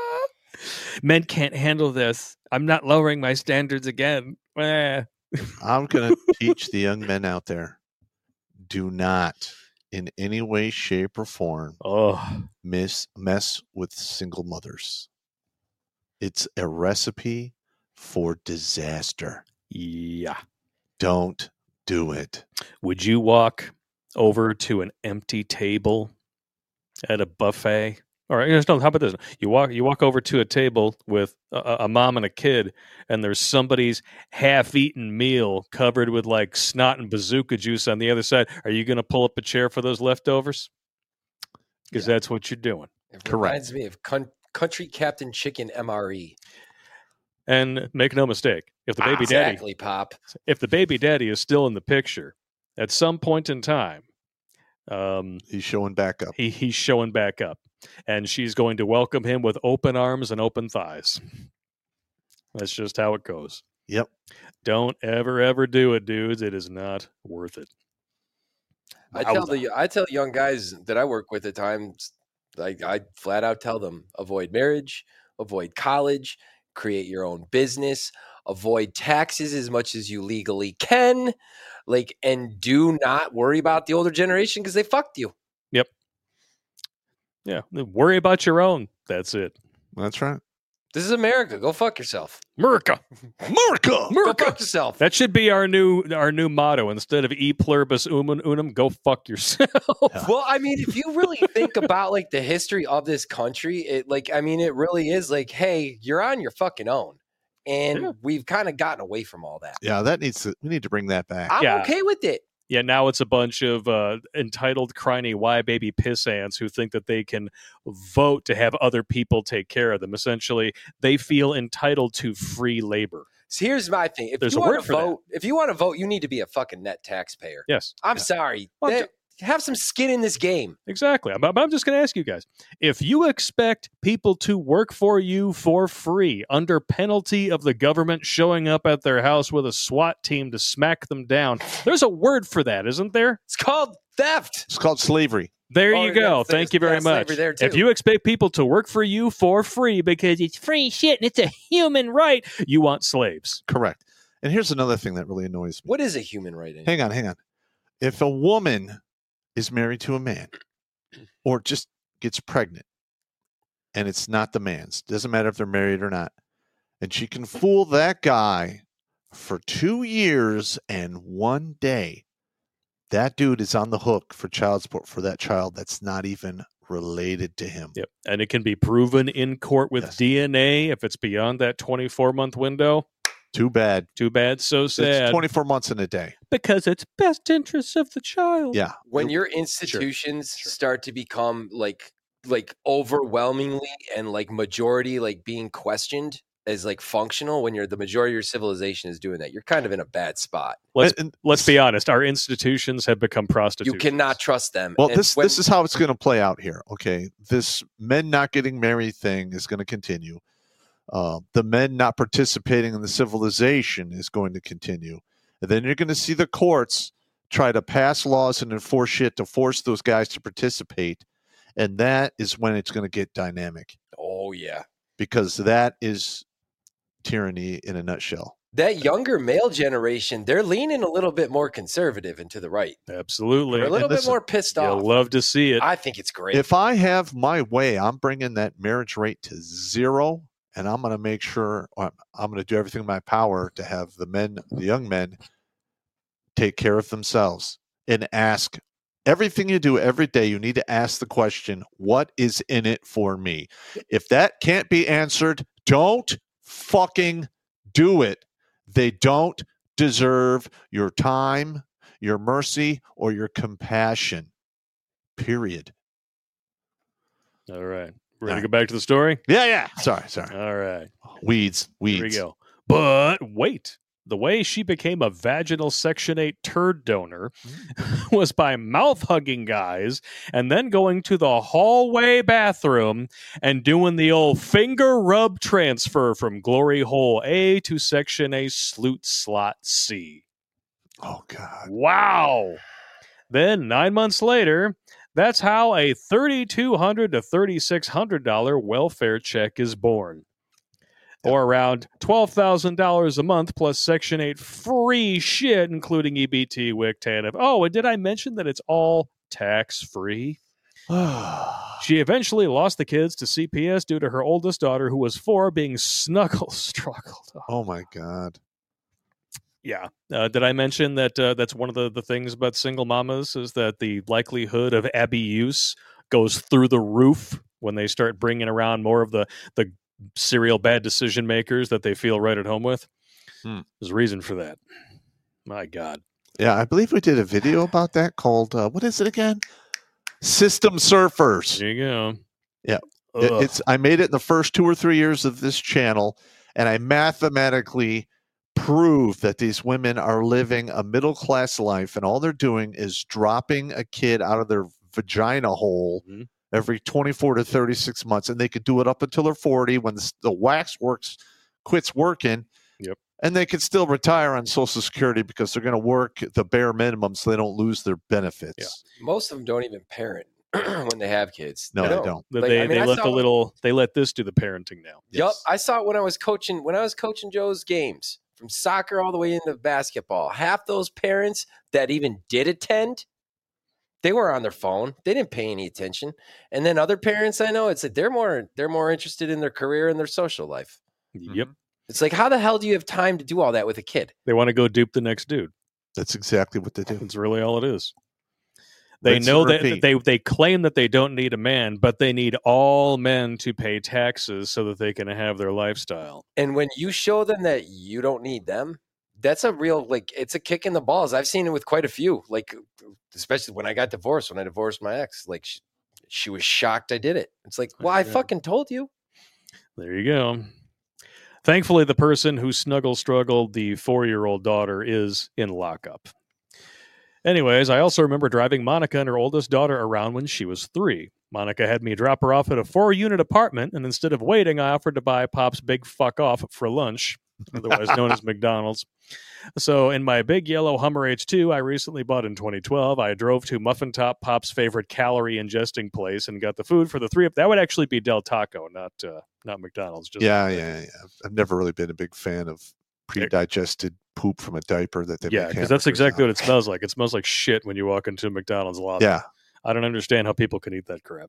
Men can't handle this. I'm not lowering my standards again. Eh. I'm going to teach the young men out there. Do not in any way, shape, or form Oh, miss, mess with single mothers. It's a recipe for disaster. yeah. Don't do it. Would you walk over to an empty table at a buffet? All right, no, how about this? You walk you walk over to a table with a, a mom and a kid, and there's somebody's half-eaten meal covered with like snot and bazooka juice on the other side. Are you going to pull up a chair for those leftovers? Because Yeah. that's what you're doing. It Correct. reminds me of Con- Country Captain Chicken M R E. And make no mistake, if the baby exactly, Pop. daddy, if the baby daddy is still in the picture, at some point in time, um, He's showing back up. he he's showing back up, and she's going to welcome him with open arms and open thighs. That's just how it goes. Yep. Don't ever ever do it, dudes. It is not worth it. I tell Wowza. the I tell young guys that I work with at times, like I flat out tell them, avoid marriage, avoid college, create your own business, avoid taxes as much as you legally can, like, and do not worry about the older generation because they fucked you. Yeah, worry about your own. That's it. That's right. This is America. Go fuck yourself. America. America. Go America. fuck yourself. That should be our new our new motto. Instead of e pluribus unum, unum go fuck yourself. Yeah. Well, I mean, if you really think about like the history of this country, it like I mean, it really is like, hey, you're on your fucking own, and Yeah. we've kind of gotten away from all that. Yeah, that needs to. We need to bring that back. I'm Yeah. okay with it. Yeah, now it's a bunch of uh, entitled, crying why baby piss ants who think that they can vote to have other people take care of them. Essentially, they feel entitled to free labor. So here's my thing: if There's you a want word to for that. vote, if you want to vote, you need to be a fucking net taxpayer. Yes, I'm Yeah. sorry. Well, There- have some skin in this game. exactly. But I'm just going to ask you guys, if you expect people to work for you for free under penalty of the government showing up at their house with a SWAT team to smack them down, there's a word for that, isn't there? It's called theft. It's called slavery. There Oh, you go. yeah, Thank you very there's slavery much. there, If too. you expect people to work for you for free because it's free shit and it's a human right, you want slaves. Correct. And here's another thing that really annoys me. What is a human right? In? Hang on, hang on. If a woman is married to a man or just gets pregnant and it's not the man's, doesn't matter if they're married or not, and she can fool that guy for two years and one day, that dude is on the hook for child support for that child that's not even related to him. Yep. And it can be proven in court with Yes. D N A if it's beyond that twenty-four month window. Too bad. Too bad, so sad. It's twenty-four months in a day. Because it's best interests of the child. Yeah. When your institutions start to become like like overwhelmingly and like majority like being questioned as like functional, when you're the majority of your civilization is doing that, you're kind of in a bad spot. Let's And- and let's be honest. Our institutions have become prostitutes. You cannot trust them. Well, And this when- this is how it's going to play out here. Okay, this men not getting married thing is going to continue. Uh, the men not participating in the civilization is going to continue, and then you're going to see the courts try to pass laws and enforce shit to force those guys to participate, and that is when it's going to get dynamic oh yeah. because that is tyranny in a nutshell. That younger male generation, they're leaning a little bit more conservative and to the right. Absolutely. They're a little And bit listen, more pissed You'll off. love to see it. I think it's great. If I have my way, I'm bringing that marriage rate to zero, and I'm going to make sure I'm, I'm going to do everything in my power to have the men, the young men, take care of themselves and ask everything you do every day. You need to ask the question, what is in it for me? If that can't be answered, don't fucking do it. They don't deserve your time, your mercy, or your compassion. Period. All right. Ready All to go back to the story? Yeah, yeah. Sorry, sorry. All right. Weeds, weeds. Here we go. But wait. The way she became a vaginal Section eight turd donor was by mouth-hugging guys and then going to the hallway bathroom and doing the old finger rub transfer from glory hole A to Section A sloot slot C. Oh God. Wow. Then, nine months later, that's how a thirty-two hundred dollars to thirty-six hundred dollars welfare check is born. Or around twelve thousand dollars a month plus Section eight free shit, including E B T, W I C, TANF. Oh, and did I mention that it's all tax-free. She eventually lost the kids to C P S due to her oldest daughter, who was four, being snuggle struggled. Oh my God. Yeah. Uh, did I mention that uh, that's one of the, the things about single mamas is that the likelihood of abuse goes through the roof when they start bringing around more of the, the serial bad decision makers that they feel right at home with? Hmm. There's a reason for that. My God. Yeah, I believe we did a video about that called, uh, what is it again? System Surfers. There you go. Yeah. It, it's I made it in the first two or three years of this channel, and I mathematically prove that these women are living a middle-class life, and all they're doing is dropping a kid out of their vagina hole mm-hmm. every twenty-four to thirty-six months, and they could do it up until they're forty when the, the wax works quits working. Yep. And they could still retire on Social Security because they're going to work the bare minimum so they don't lose their benefits. Yeah. Most of them don't even parent when they have kids. No, they they don't. don't. Like, they I mean, they let the little they let this do the parenting now. Yep. Yes. I saw it when I was coaching when I was coaching Joe's games from soccer all the way into basketball. Half those parents that even did attend, they were on their phone. They didn't pay any attention. And then other parents I know, it's like they're more they're more interested in their career and their social life. Yep. It's like, how the hell do you have time to do all that with a kid? They want to go dupe the next dude. That's exactly what they do. That's really all it is. They Rinse know and that repeat. they they claim that they don't need a man, but they need all men to pay taxes so that they can have their lifestyle. And when you show them that you don't need them, that's a real, like, it's a kick in the balls. I've seen it with quite a few, like, especially when I got divorced, when I divorced my ex, like, she, she was shocked I did it. It's like, well, I fucking told you. There you go. Thankfully, the person who snuggle struggled the four-year-old daughter is in lockup. Anyways, I also remember driving Monica and her oldest daughter around when she was three. Monica had me drop her off at a four-unit apartment, and instead of waiting, I offered to buy Pop's Big Fuck Off for lunch, otherwise known as McDonald's. So in my big yellow Hummer H two I recently bought in twenty twelve, I drove to Muffin Top, Pop's favorite calorie ingesting place, and got the food for the three of that would actually be Del Taco, not uh, not McDonald's. Just yeah, yeah, yeah. I've never really been a big fan of pre-digested poop from a diaper that they yeah, make because that's exactly on. what it smells like. It smells like shit when you walk into a McDonald's lobby. Yeah. I don't understand how people can eat that crap.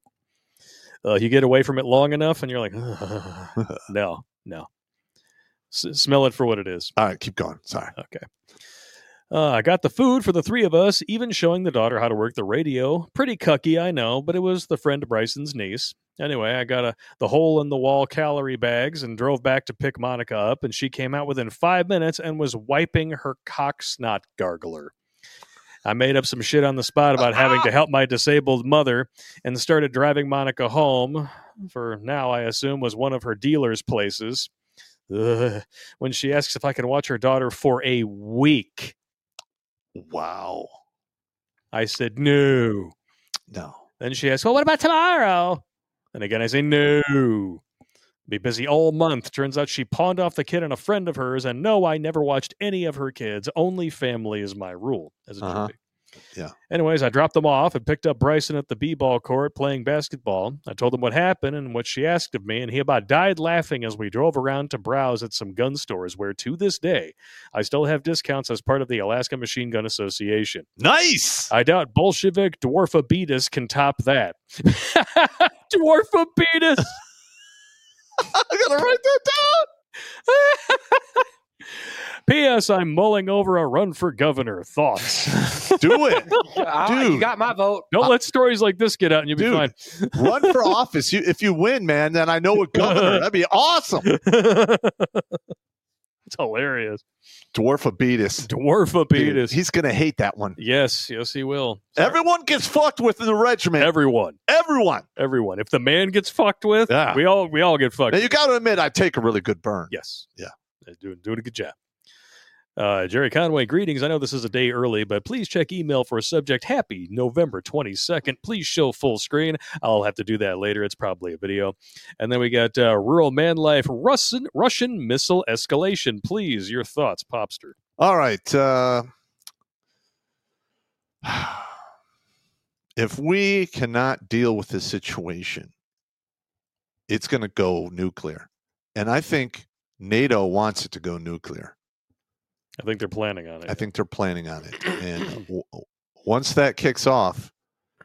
Uh, you get away from it long enough, and you're like, no, no. S- smell it for what it is. All right, keep going. Sorry. Okay. Uh, I got the food for the three of us, even showing the daughter how to work the radio. Pretty cucky, I know, but it was the friend Bryson's niece. Anyway, I got a, the hole-in-the-wall calorie bags and drove back to pick Monica up, and she came out within five minutes and was wiping her cock snot gargler. I made up some shit on the spot about having to help my disabled mother and started driving Monica home for now, I assume, was one of her dealer's places. Ugh. When she asks if I can watch her daughter for a week. Wow. I said, no. No. Then she asked, well, what about tomorrow? And again, I say, no. Be busy all month. Turns out she pawned off the kid on a friend of hers, and no, I never watched any of her kids. Only family is my rule, as it Uh-huh. should be. Yeah. Anyways, I dropped them off and picked up Bryson at the b-ball court playing basketball. I told him what happened and what she asked of me, and he about died laughing as we drove around to browse at some gun stores where, to this day, I still have discounts as part of the Alaska Machine Gun Association. Nice. I doubt Bolshevik Dwarfabetus can top that. Dwarfabetus! I gotta write that down. P S. I'm mulling over a run for governor. Thoughts? Do it. Ah, you Dude. got my vote. Don't let stories like this get out and you'll be Dude. fine. Run for office. You, if you win, man, then I know a governor. That'd be awesome. It's hilarious. Dwarfabetus. Dude, Dwarfabetus. he's gonna hate that one. Yes, yes, he will. Sorry. Everyone gets fucked with in the regiment. Everyone. Everyone. Everyone. If the man gets fucked with, Yeah. we all we all get fucked. Now you got to admit, I take a really good burn. Yes. Yeah. Doing doing a good job. Uh, Jerry Conway, greetings. I know this is a day early, but please check email for a subject. Happy November twenty-second. Please show full screen. I'll have to do that later. It's probably a video. And then we got uh, Rural Man Life, Russian, Russian missile escalation. Please, your thoughts, Popster. All right. Uh, if we cannot deal with this situation, it's going to go nuclear. And I think NATO wants it to go nuclear. I think they're planning on it. I think they're planning on it. And w- once that kicks off,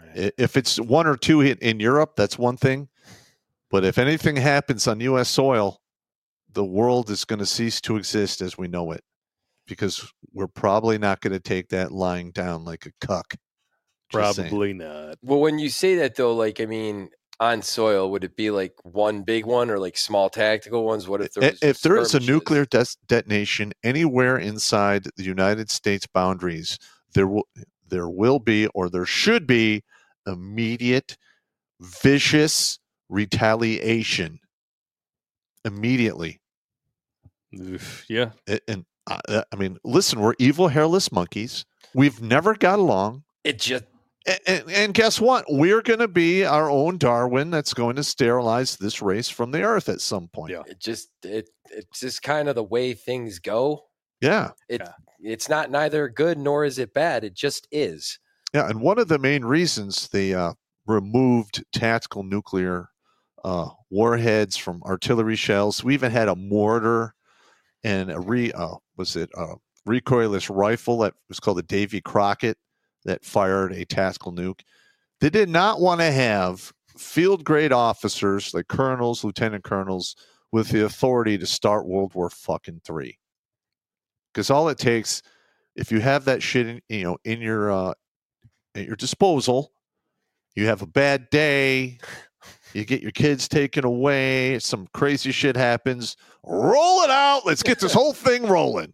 I- If it's one or two in, in Europe, that's one thing. But if anything happens on U S soil, the world is going to cease to exist as we know it, because we're probably not going to take that lying down like a cuck. Just saying. Probably not. Well, when you say that though, like I mean, on soil, would it be like one big one or like small tactical ones? What if there I- was If there is a skirmishes? nuclear des- detonation anywhere inside the United States boundaries, there will there will be, or there should be, immediate, vicious retaliation immediately. Oof, yeah. A- And uh, I mean, listen, we're evil, hairless monkeys. We've never got along. It just A- And, and guess what? We're going to be our own Darwin that's going to sterilize this race from the earth at some point. Yeah. it just it it's just kind of the way things go. Yeah. It Yeah. it's not neither good nor is it bad. It just is. Yeah. And one of the main reasons they uh, removed tactical nuclear uh, warheads from artillery shells, we even had a mortar and a re uh, was it a recoilless rifle that was called the Davy Crockett that fired a tactical nuke. They did not want to have field grade officers like colonels, lieutenant colonels with the authority to start World War fucking three. Because all it takes, if you have that shit in, you know, in your uh, at your disposal, you have a bad day, you get your kids taken away, some crazy shit happens, roll it out. Let's get this whole thing rolling.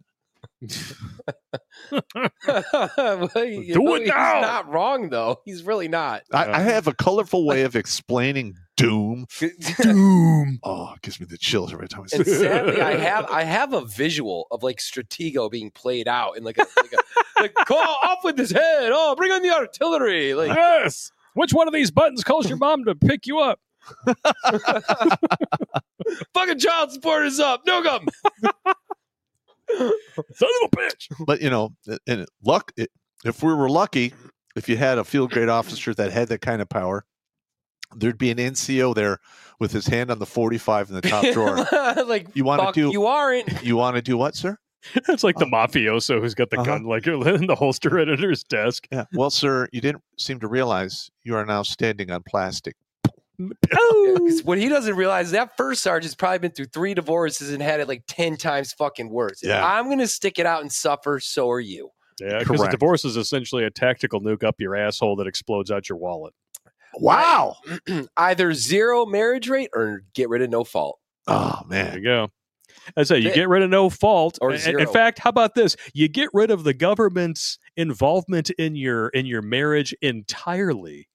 Well, you Do know, it he's now. not wrong though. He's really not. I, I have a colorful way of explaining doom. Doom. Oh, it gives me the chills every time I say And it. sadly, I have I have a visual of like Stratego being played out in like a like, a, like go off with his head. Oh, bring on the artillery. Like Yes. Which one of these buttons calls your mom to pick you up? fucking child support is up. No gum. Son of a bitch. But, you know, and luck, it, if we were lucky, if you had a field grade officer that had that kind of power, there'd be an N C O there with his hand on the forty-five in the top drawer. like You wanna fuck, do- you aren't. You want to do what, sir? It's like the Oh. mafioso who's got the Uh-huh. gun like in the holster at his desk. Yeah. Well, sir, you didn't seem to realize you are now standing on plastic. Oh. 'Cause what he doesn't realize is that first sergeant's probably been through three divorces and had it like ten times fucking worse. If Yeah. I'm gonna stick it out and suffer, so are you. Yeah, because a Correct. divorce is essentially a tactical nuke up your asshole that explodes out your wallet. Wow. Either zero marriage rate or get rid of no fault. Oh, There you man. go. I say you Th- get rid of no fault, Or In- zero. In fact, how about this? You get rid of the government's involvement in your in your marriage entirely,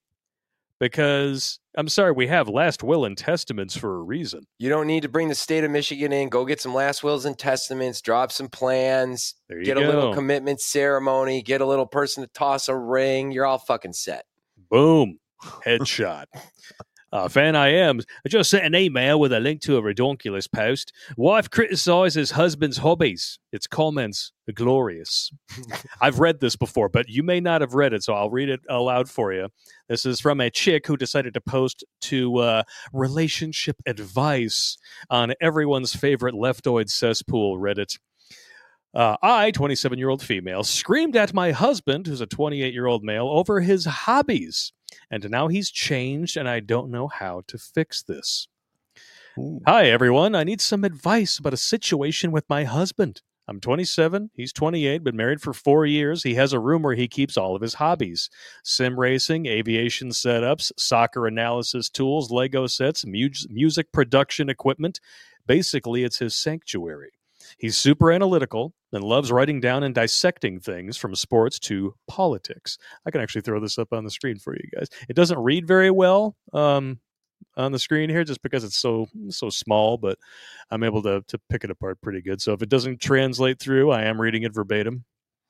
because I'm sorry, we have last will and testaments for a reason. You don't need to bring the state of Michigan in. Go get some last wills and testaments, drop some plans, There you get go. a little commitment ceremony, get a little person to toss a ring. You're all fucking set. Boom, headshot. Uh, fan I am. I just sent an email with a link to a redonkulous post. Wife criticizes husband's hobbies. Its comments are glorious. I've read this before, but you may not have read it, so I'll read it aloud for you. This is from a chick who decided to post to uh, relationship advice on everyone's favorite leftoid cesspool Reddit. Uh, I, twenty-seven-year-old female, screamed at my husband, who's a twenty-eight-year-old male, over his hobbies. And now he's changed, and I don't know how to fix this. Ooh. Hi, everyone. I need some advice about a situation with my husband. I'm twenty-seven. He's twenty-eight, been married for four years. He has a room where he keeps all of his hobbies: sim racing, aviation setups, soccer analysis tools, Lego sets, mu- music production equipment. Basically, it's his sanctuary. He's super analytical and loves writing down and dissecting things from sports to politics. I can actually throw this up on the screen for you guys. It doesn't read very well um, on the screen here just because it's so so small, but I'm able to, to pick it apart pretty good. So if it doesn't translate through, I am reading it verbatim.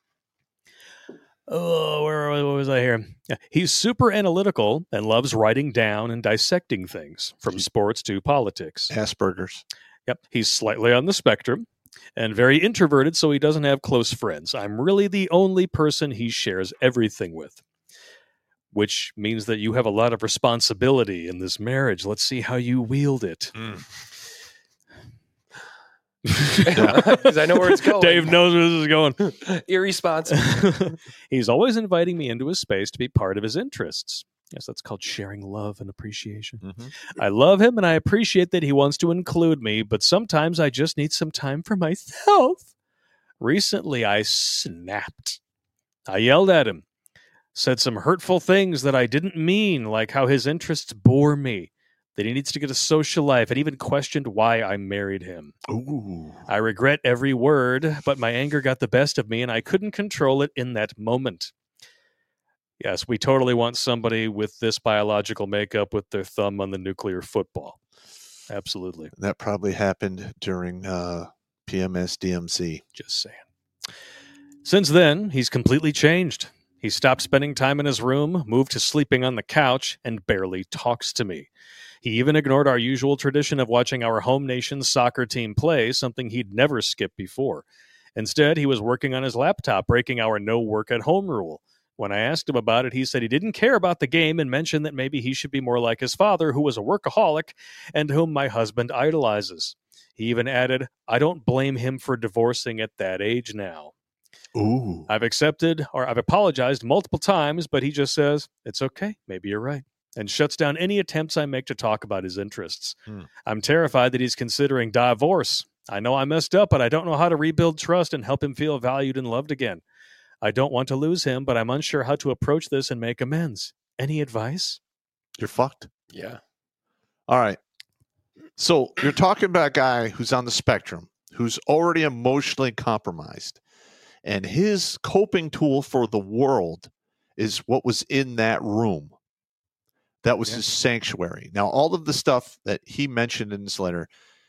Oh, where what was I here? Yeah, he's super analytical and loves writing down and dissecting things from sports to politics. Asperger's. Yep, he's slightly on the spectrum and very introverted, so he doesn't have close friends. I'm really the only person he shares everything with, which means that you have a lot of responsibility in this marriage. Let's see how you wield it. Because I know where it's going. Dave knows where this is going. Irresponsible. He's always inviting me into his space to be part of his interests. Yes, that's called sharing love and appreciation. Mhm. I love him and I appreciate that he wants to include me, but sometimes I just need some time for myself. Recently, I snapped. I yelled at him, said some hurtful things that I didn't mean, like how his interests bore me, that he needs to get a social life, and even questioned why I married him. Ooh. I regret every word, but my anger got the best of me and I couldn't control it in that moment. Yes, we totally want somebody with this biological makeup with their thumb on the nuclear football. Absolutely. That probably happened during uh, P M S D M C. Just saying. Since then, he's completely changed. He stopped spending time in his room, moved to sleeping on the couch, and barely talks to me. He even ignored our usual tradition of watching our home nation's soccer team play, something he'd never skipped before. Instead, he was working on his laptop, breaking our no work at home rule. When I asked him about it, he said he didn't care about the game and mentioned that maybe he should be more like his father, who was a workaholic and whom my husband idolizes. He even added, I don't blame him for divorcing at that age now. Ooh. I've accepted or I've apologized multiple times, but he just says, it's okay, maybe you're right, and shuts down any attempts I make to talk about his interests. Hmm. I'm terrified that he's considering divorce. I know I messed up, but I don't know how to rebuild trust and help him feel valued and loved again. I don't want to lose him, but I'm unsure how to approach this and make amends. Any advice? You're fucked. Yeah. All right. So you're talking about a guy who's on the spectrum, who's already emotionally compromised. And his coping tool for the world is what was in that room. That was Yeah. his sanctuary. Now, all of the stuff that he mentioned in this letter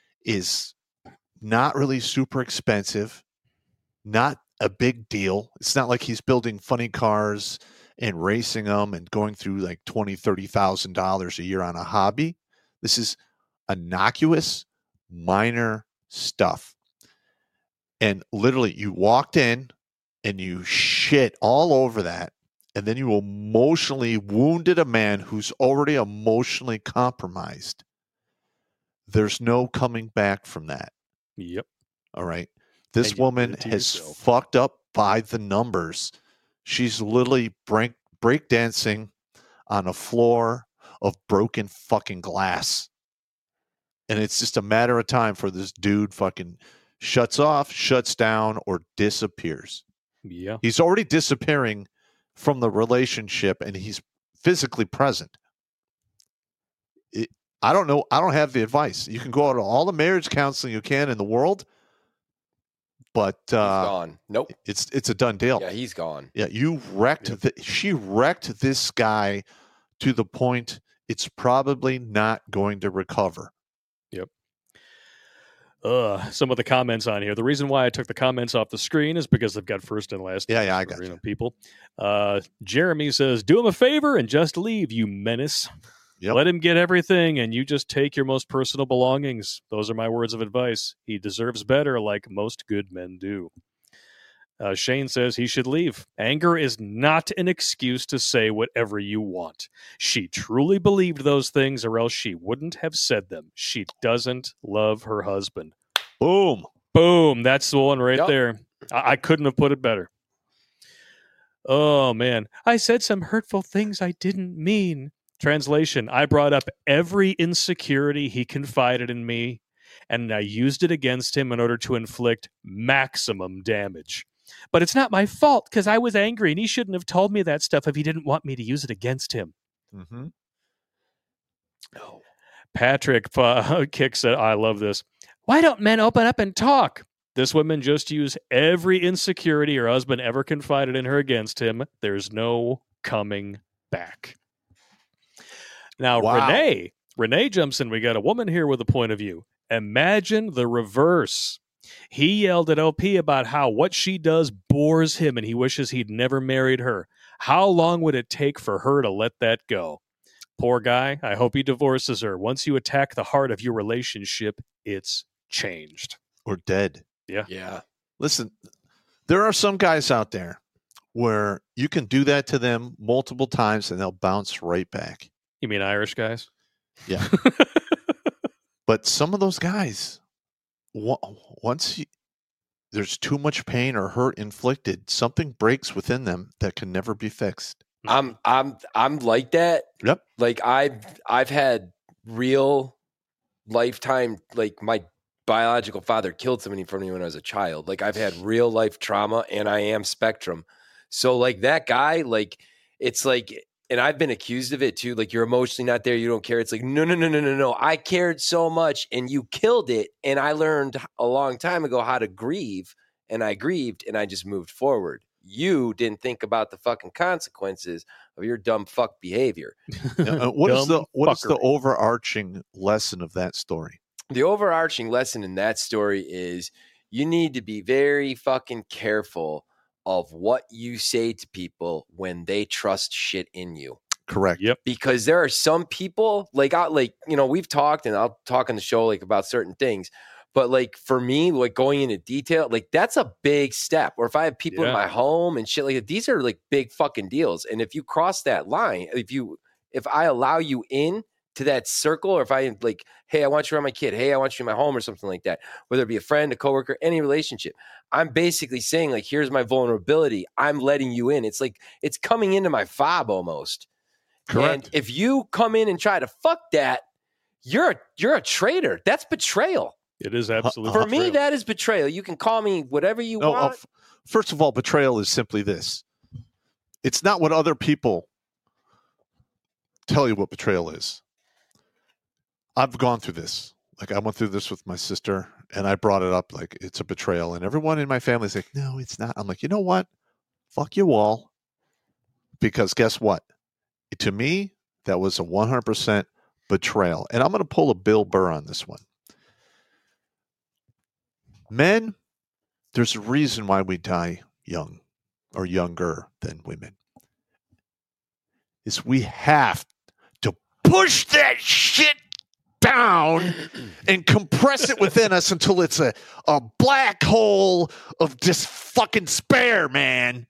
is not really super expensive, not a big deal. It's not like he's building funny cars and racing them and going through like twenty thousand dollars, thirty thousand dollars a year on a hobby. This is innocuous, minor stuff. And literally, you walked in and you shit all over that. And then you emotionally wounded a man who's already emotionally compromised. There's no coming back from that. Yep. All right. This And you did woman it to has yourself. fucked up by the numbers. She's literally break breakdancing on a floor of broken fucking glass. And it's just a matter of time for this dude fucking shuts off, shuts down, or disappears. Yeah. He's already disappearing from the relationship and he's physically present. It, I don't know. I don't have the advice. You can go out to all the marriage counseling you can in the world, but He's uh, gone. Nope. it's it's a done deal. Yeah, he's gone. Yeah, you wrecked. Yep. The, she wrecked this guy to the point it's probably not going to recover. Uh, some of the comments on here. The reason why I took the comments off the screen is because they've got first and last. Yeah, names yeah, I for, got you you. know, people. Uh, Jeremy says, "Do him a favor and just leave, you menace. Yep. Let him get everything, and you just take your most personal belongings. Those are my words of advice. He deserves better, like most good men do." Uh, Shane says he should leave. Anger is not an excuse to say whatever you want. She truly believed those things, or else she wouldn't have said them. She doesn't love her husband. Boom. Boom. That's the one right Yep. there. I-, I couldn't have put it better. Oh, man. I said some hurtful things I didn't mean. Translation, I brought up every insecurity he confided in me, and I used it against him in order to inflict maximum damage. But it's not my fault because I was angry, and he shouldn't have told me that stuff if he didn't want me to use it against him. Mm-hmm. No. Patrick uh, kicks it. I love this. Why don't men open up and talk? This woman just used every insecurity her husband ever confided in her against him. There's no coming back. Now, Wow. Renee, Renee jumps in. We got a woman here with a point of view. Imagine the reverse. He yelled at L P about how what she does bores him and he wishes he'd never married her. How long would it take for her to let that go? Poor guy. I hope he divorces her. Once you attack the heart of your relationship, it's changed. Or dead. Yeah. Listen, there are some guys out there where you can do that to them multiple times and they'll bounce right back. You mean Irish guys? Yeah. But some of those guys, wa- once you, there's too much pain or hurt inflicted, something breaks within them that can never be fixed. I'm I'm I'm like that. Yep. Like I've I've had real lifetime, like my biological father killed somebody in front of me when I was a child. Like I've had real life trauma and I am spectrum. So like that guy, like it's like, and I've been accused of it too. Like you're emotionally not there. You don't care. It's like, no, no, no, no, no, no. I cared so much and you killed it. And I learned a long time ago how to grieve, and I grieved and I just moved forward. You didn't think about the fucking consequences of your dumb fuck behavior. Uh, what is the Dumb what is the fuckery. overarching lesson of that story? The overarching lesson in that story is you need to be very fucking careful of what you say to people when they trust shit in you. Correct. Yep. Because there are some people like I like, you know, we've talked and I'll talk on the show like about certain things. But like for me, like going into detail, like that's a big step. Or if I have people Yeah. in my home and shit like that, these are like big fucking deals. And if you cross that line, if you if I allow you in to that circle, or if I like, hey, I want you around my kid, hey, I want you in my home or something like that, whether it be a friend, a coworker, any relationship, I'm basically saying like, here's my vulnerability. I'm letting you in. It's like it's coming into my fob almost. Correct. And if you come in and try to fuck that, you're a, you're a traitor. That's betrayal. It is absolutely For me, betrayal. that is betrayal. You can call me whatever you No, uh, want. f- first of all, betrayal is simply this. It's not what other people tell you what betrayal is. I've gone through this. Like I went through this with my sister and I brought it up like it's a betrayal. And everyone in my family is like, no, it's not. I'm like, you know what? Fuck you all. Because guess what? To me, that was a one hundred percent betrayal. And I'm going to pull a Bill Burr on this one. Men, there's a reason why we die young or younger than women. Is we have to push that shit down and compress it within us until it's a, a black hole of just fucking despair, man.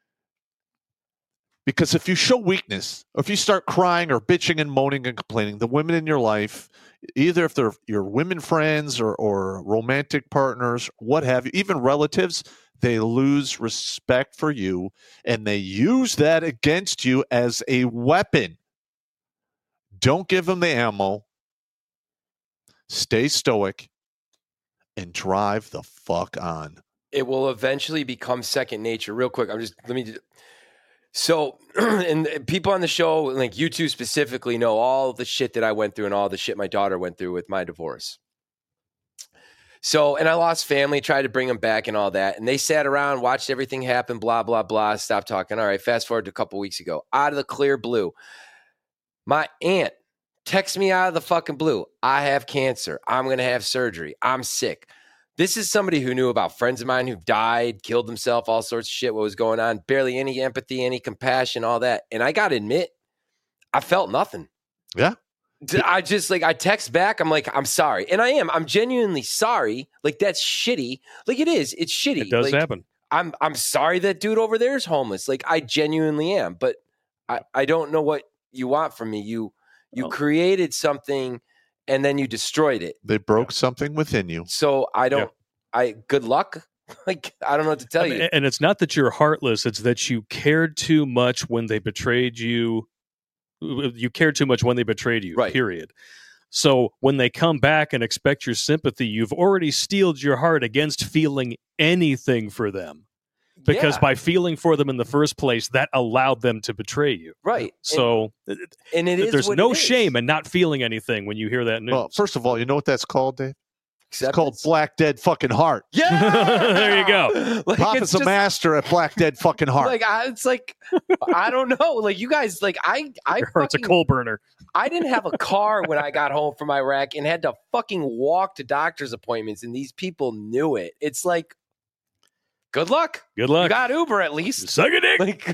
Because if you show weakness, or if you start crying or bitching and moaning and complaining, the women in your life, either if they're your women friends or, or romantic partners, what have you, even relatives, they lose respect for you and they use that against you as a weapon. Don't give them the ammo. Stay stoic and drive the fuck on. It will eventually become second nature. Real quick, I'm just let me. So, and people on the show, like you two specifically, know all the shit that I went through and all the shit my daughter went through with my divorce. So, and I lost family, tried to bring them back and all that. And they sat around, watched everything happen, blah, blah, blah, stopped talking. All right, fast forward to a couple weeks ago. Out of the clear blue, my aunt texts me out of the fucking blue. I have cancer. I'm going to have surgery. I'm sick. This is somebody who knew about friends of mine who've died, killed themselves, all sorts of shit, what was going on. Barely any empathy, any compassion, all that. And I got to admit, I felt nothing. Yeah. I just like, I text back. I'm like, I'm sorry. And I am, I'm genuinely sorry. Like that's shitty. Like it is, it's shitty. It does like, happen. I'm, I'm sorry that dude over there is homeless. Like I genuinely am, but I, I don't know what you want from me. You, you Oh. created something and then you destroyed it. They broke something within you. So I don't, I, good luck. Like, I don't know what to tell I mean, you. and it's not that you're heartless. It's that you cared too much when they betrayed you. You cared too much when they betrayed you, Right. period. So when they come back and expect your sympathy, you've already steeled your heart against feeling anything for them. Because Yeah, by feeling for them in the first place, that allowed them to betray you. right. So and, and it is there's what no it is. shame in not feeling anything when you hear that news. Well, first of all, you know what that's called, Dave? It's called Acceptance. Black Dead Fucking Heart. Yeah, There you go. Like, Pop it's is a just- master at Black Dead Fucking Heart. Like I, it's like I don't know. Like you guys, like I, I, Your heart's a fucking- coal burner. I didn't have a car when I got home from Iraq and had to fucking walk to doctor's appointments, and these people knew it. It's like, good luck. Good You luck. got Uber at least. Suck a dick. Like,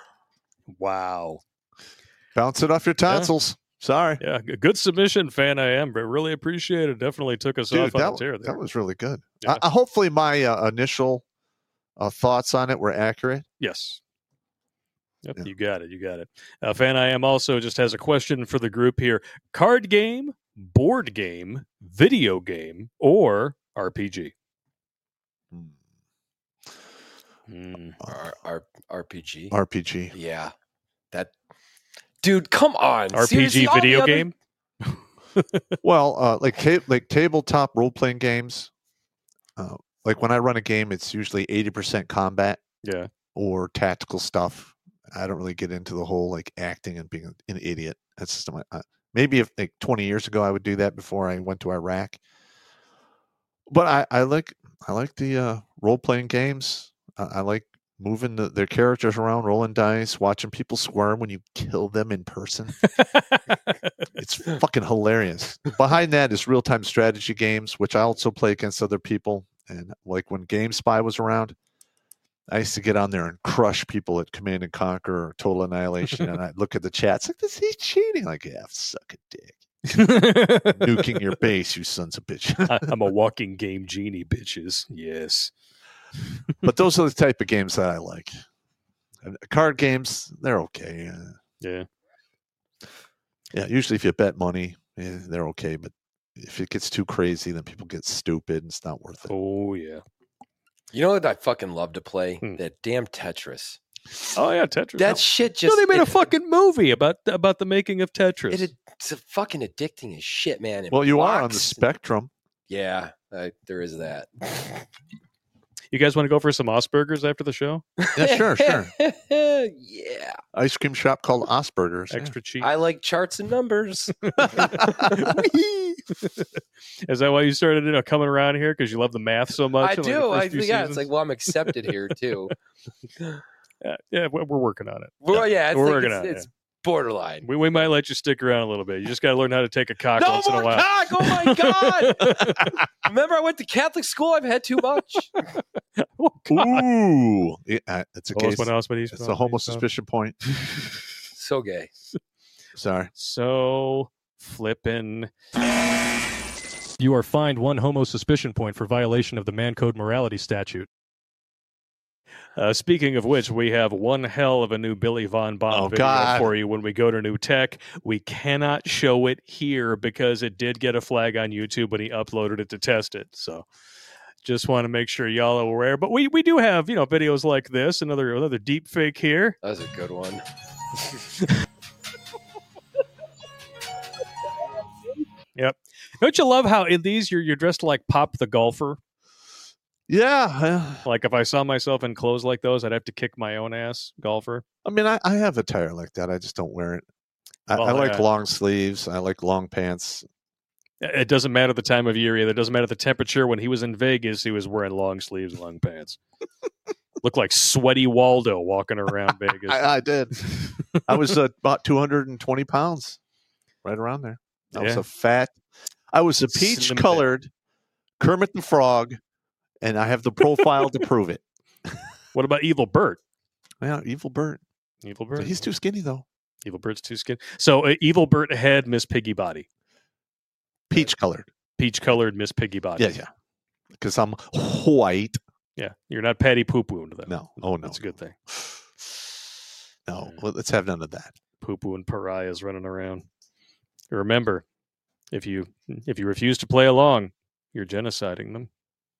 Wow. Bounce it off your tonsils. Sorry. Yeah, g- good submission, fan I am, but really appreciate it. Definitely took us Dude, off on that, a tear there. that was really good. Yeah. I, I, hopefully my uh, initial uh, thoughts on it were accurate. Yes. Yep, Yeah. you got it. You got it. Uh, fan I am also just has a question for the group here: card game, board game, video game, or R P G? Hmm. Hmm. R, R, RPG. R P G. Yeah. That dude, come on. R P G Seriously, all the video other- game. Well, uh, like ta- like tabletop role playing games. Uh, like when I run a game, it's usually eighty percent combat Yeah. or tactical stuff. I don't really get into the whole like acting and being an idiot. That's just my, uh, maybe if like twenty years ago I would do that before I went to Iraq. But I, I like I like the uh, role playing games. Uh, I like moving the, their characters around, rolling dice, watching people squirm when you kill them in person. It's fucking hilarious. Behind that is real time strategy games, which I also play against other people. And like when GameSpy was around, I used to get on there and crush people at Command and Conquer or Total Annihilation. And I'd look at the chats like, this he's cheating. Like, yeah, suck a dick. Nuking your base, you sons of bitch. I, I'm a walking game genie, bitches. Yes. But those are the type of games that I like. And card games, they're okay. Uh, Yeah. yeah, usually if you bet money, yeah, they're okay. But if it gets too crazy, then people get stupid and it's not worth it. Oh yeah. You know what I fucking love to play? Hmm. That damn Tetris. Oh yeah, Tetris. That No. shit No, just they made a it- fucking movie about about the making of Tetris. It, it's a fucking addicting as shit, man. It Well, you are on the blocks- spectrum. Yeah, I, there is that. You guys want to go for some Asperger's after the show? Yeah, sure, sure. Yeah, Ice cream shop called Asperger's. yeah. Extra cheap. I like charts and numbers. Is that why you started, you know, coming around here because you love the math so much? I in, like, the do. first I few yeah. It's seasons? like, well, I'm accepted here too. yeah, yeah, we're we're working on it. Well, yeah, it's, We're like, working it's, on it, it's borderline. We we might let you stick around a little bit. You just got to learn how to take a cock No once more in a while. cock! Oh my god! Remember, I went to Catholic school. I've had too much. Oh, God. Ooh, yeah, uh, it's a Tell us case. what else, what he's It's a homo suspicion point. So gay. Sorry. So flippin'. You are fined one homo suspicion point for violation of the Man Code Morality Statute. Uh, speaking of which, we have one hell of a new Billy Von Bob Oh, video God. for you when we go to New Tech. We cannot show it here because it did get a flag on YouTube when he uploaded it to test it. So just want to make sure y'all are aware. But we, we do have, you know, videos like this, another another deep fake here. That was a good one. Yep. Don't you love how in these you're you're dressed like Pop the golfer? Yeah. yeah. Like if I saw myself in clothes like those, I'd have to kick my own ass, golfer. I mean, I, I have attire like that. I just don't wear it. I, Well, I like yeah. long sleeves. I like long pants. It doesn't matter the time of year either. It doesn't matter the temperature. When he was in Vegas, he was wearing long sleeves, and long pants. Looked like sweaty Waldo walking around Vegas. I, I did. I was uh, about two hundred twenty pounds, right around there. I was Yeah. a fat. I was a Slim peach bit. colored Kermit the Frog, and I have the profile to prove it. What about Evil Bert? Yeah, evil Bert. Evil Bert. He's too skinny though. Evil Bert's too skin. So uh, Evil Bert head, Miss Piggy body. Peach colored. Peach colored Miss Piggy body. Yeah, yeah. Because I'm white. Yeah. You're not Patty Poop Wound, though. No. Oh no. That's a good thing. No. Well, let's have none of that. Poo Poo and pariahs running around. Remember, if you if you refuse to play along, you're genociding them.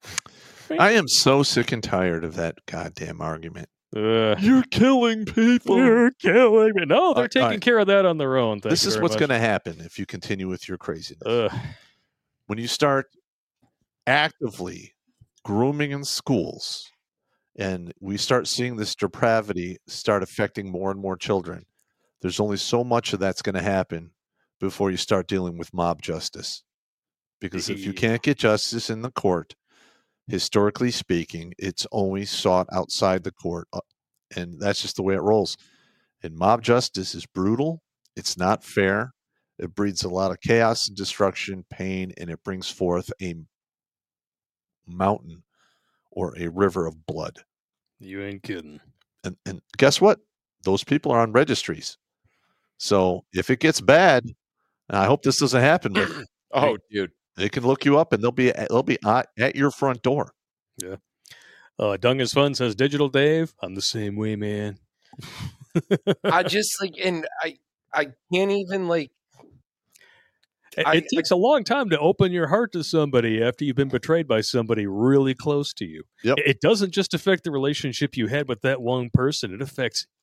I am so sick and tired of that goddamn argument. Ugh. You're killing people. You're killing me. No, they're All taking right. care of that on their own. Thank This you is very what's much. going to happen if you continue with your craziness. Ugh. When you start actively grooming in schools and we start seeing this depravity start affecting more and more children, there's only so much of that's going to happen before you start dealing with mob justice. Because if you Yeah. can't get justice in the court, historically speaking, it's always sought outside the court. uh, And that's just the way it rolls. And mob justice is brutal. It's not fair. It breeds a lot of chaos and destruction, pain, and it brings forth a mountain or a river of blood. You ain't kidding. And, and guess what? Those people are on registries. So if it gets bad, and I hope this doesn't happen, but Oh, dude. they can look you up and they'll be at, they'll be at, at your front door. Uh, Dung is Fun says, Digital Dave, I'm the same way, man. I just like, and I, I can't even like. It, I- it takes a long time to open your heart to somebody after you've been betrayed by somebody really close to you. Yep. It doesn't just affect the relationship you had with that one person. It affects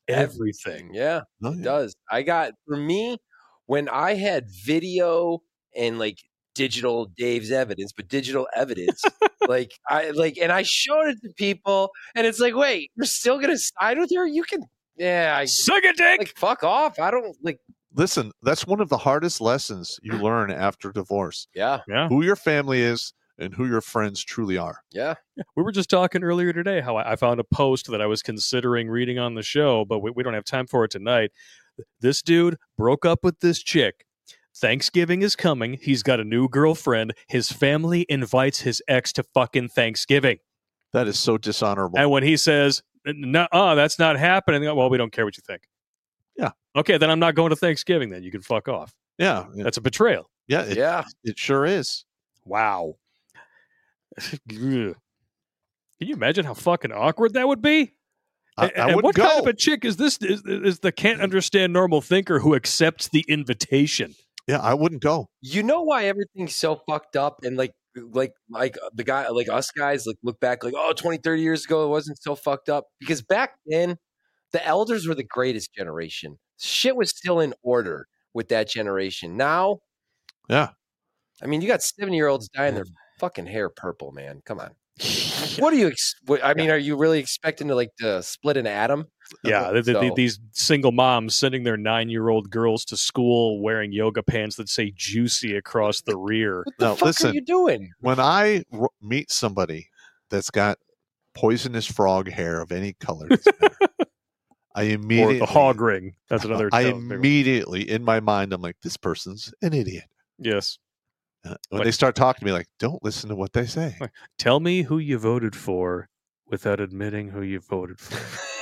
everything. Yeah, Oh, it yeah. does. I got for me when I had video and like digital Dave's evidence, but digital evidence, like I like, and I showed it to people, and it's like, wait, you're still gonna side with her? You can, yeah, I, Suck a dick. like fuck off. I don't like, Listen, that's one of the hardest lessons you learn after divorce. yeah, yeah. Who your family is and who your friends truly are. yeah. We were just talking earlier today how I I found a post that I was considering reading on the show, but we, we don't have time for it tonight. This dude broke up with this chick. Thanksgiving is coming. He's got a new girlfriend. His family invites his ex to fucking Thanksgiving. That is so dishonorable. And when he says, no, oh, that's not happening, well, we don't care what you think. Yeah. Okay, then I'm not going to Thanksgiving then. You can fuck off. yeah. Yeah. That's a betrayal. Yeah. It, Yeah. it sure is. Wow. Can you imagine how fucking awkward that would be? I, And- I and would what go. kind of a chick is this? Is, is the can't understand normal thinker who accepts the invitation? yeah, I wouldn't go. You know why everything's so fucked up and like like like the guy like us guys like look back like oh twenty thirty years ago it wasn't so fucked up because back then the elders were the greatest generation. Shit was still in order with that generation. Now, Yeah. I mean, you got seventy year olds dyeing their fucking hair purple, man. Come on. What do you ex- what, I mean, are you really expecting to like to split an atom? Yeah, the, the, the- So- these single moms sending their nine-year-old girls to school wearing yoga pants that say "juicy" across the rear. What the Now, fuck listen. are you doing? When I r- meet somebody that's got poisonous frog hair of any color, doesn't matter, I Or immediately the hog ring. That's another. I tell- immediately in my mind I'm like, this person's an idiot. yes. Uh, when Like- they start talking to me, like, don't listen to what they say. Like- Tell me who you voted for without admitting who you voted for.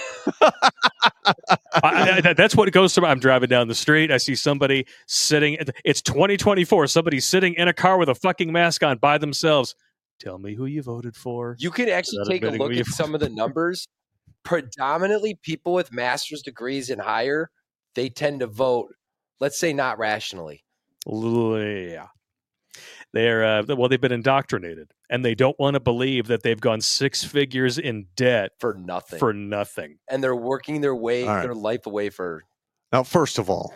I, I, that's what goes through. I'm driving down the street. I see somebody sitting. It's twenty twenty-four. Somebody sitting in a car with a fucking mask on by themselves. Tell me who you voted for. You can actually Without take a admitting look who you at some of the numbers. Predominantly, people with master's degrees and higher, they tend to vote, let's say, not rationally. Yeah. They're uh, well, they've been indoctrinated, and they don't want to believe that they've gone six figures in debt For nothing. for nothing. and they're working their way, All right. their life away for. Now, first of all,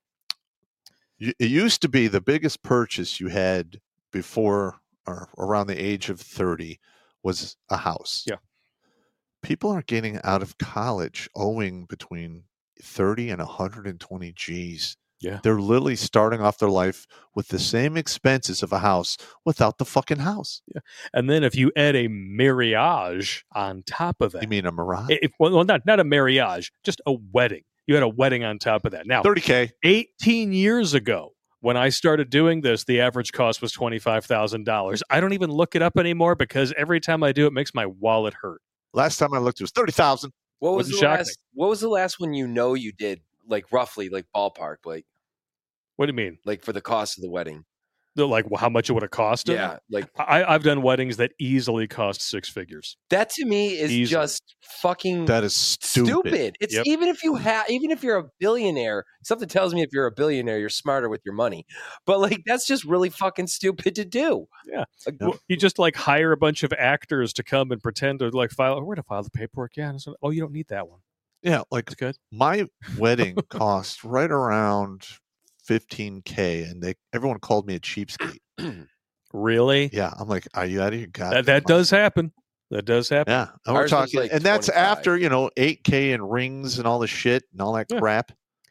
y- it used to be the biggest purchase you had before or around the age of thirty was a house. Yeah. People are getting out of college owing between thirty and one hundred twenty G's. Yeah. They're literally starting off their life with the same expenses of a house without the fucking house. And then if you add a marriage on top of that, You mean a mirage? if, well, not not a marriage, just a wedding. You had a wedding on top of that. Now, thirty K. eighteen years ago, when I started doing this, the average cost was twenty-five thousand dollars. I don't even look it up anymore because every time I do, it makes my wallet hurt. Last time I looked, it was thirty thousand. What was Wouldn't the shock last? What was the last one you know you did? Like roughly, like ballpark, like What do you mean? like for the cost of the wedding. They're like, well, how much it would have cost? them? Yeah, like I, I've done weddings that easily cost six figures. that to me is Easily. just fucking That is stupid. stupid. It's Yep. even if you have, even if you're a billionaire, something tells me if you're a billionaire, you're smarter with your money. But like, that's just really fucking stupid to do. Yeah. Like, Yep. Well, you just like hire a bunch of actors to come and pretend to like file. We're going to file the paperwork. Yeah. and it's- Oh, you don't need that one. Yeah, like It's good. my wedding cost right around fifteen K, and they everyone called me a cheapskate. Really? Yeah, I'm like, are you out of your god? That, that does happen. That does happen. Yeah, and we're Ours was talking, like and that's twenty-five. after you know eight K and rings and all the shit and all that Yeah. crap.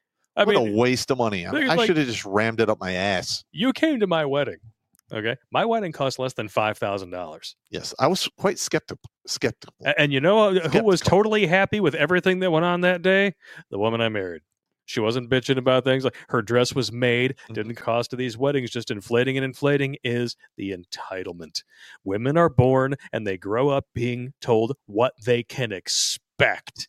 I what mean, a waste of money! I, think it's I like- should have just rammed it up my ass. you came to my wedding. Okay. My wedding cost less than five thousand dollars. Yes, I was quite skeptical. Skeptical. And you know who was Skeptical. totally happy with everything that went on that day? The woman I married. She wasn't bitching about things like her dress was made, Mm-hmm. didn't cost to these weddings, just inflating and inflating is the entitlement. Women are born and they grow up being told what they can expect.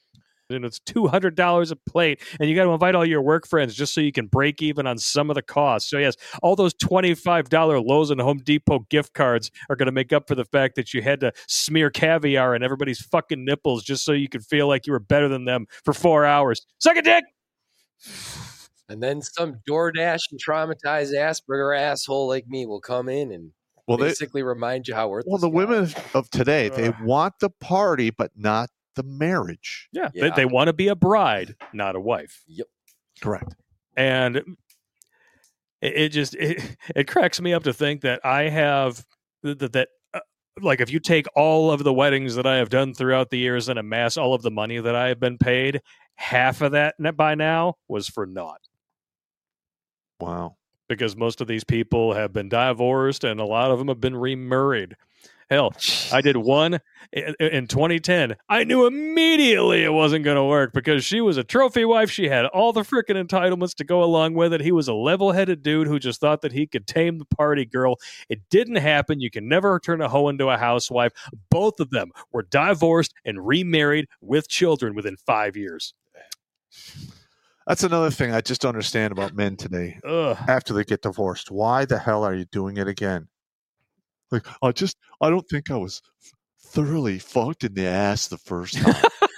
And it's two hundred dollars a plate, and you got to invite all your work friends just so you can break even on some of the costs. So, yes, all those twenty-five dollars Lowe's and Home Depot gift cards are going to make up for the fact that you had to smear caviar in everybody's fucking nipples just so you could feel like you were better than them for four hours. Suck a dick! and then some DoorDash and traumatized Asperger asshole like me will come in and Well, they, basically remind you how worthless. well, the you are. women of today they Ugh. want the party, but not the marriage. Yeah, Yeah. They, they want to be a bride, not a wife. Yep. Correct. And it, it just it, it cracks me up to think that I have that, that uh, like if you take all of the weddings that I have done throughout the years and amass all of the money that I have been paid, half of that by now was for naught. Wow. Because most of these people have been divorced and a lot of them have been remarried. Hell, I did one in, in twenty ten. I knew immediately it wasn't going to work because she was a trophy wife. She had all the freaking entitlements to go along with it. He was a level-headed dude who just thought that he could tame the party girl. It didn't happen. You can never turn a hoe into a housewife. Both of them were divorced and remarried with children within five years. That's another thing I just don't understand about men today. Ugh. After they get divorced, why the hell are you doing it again? Like, I just, I don't think I was thoroughly fucked in the ass the first time.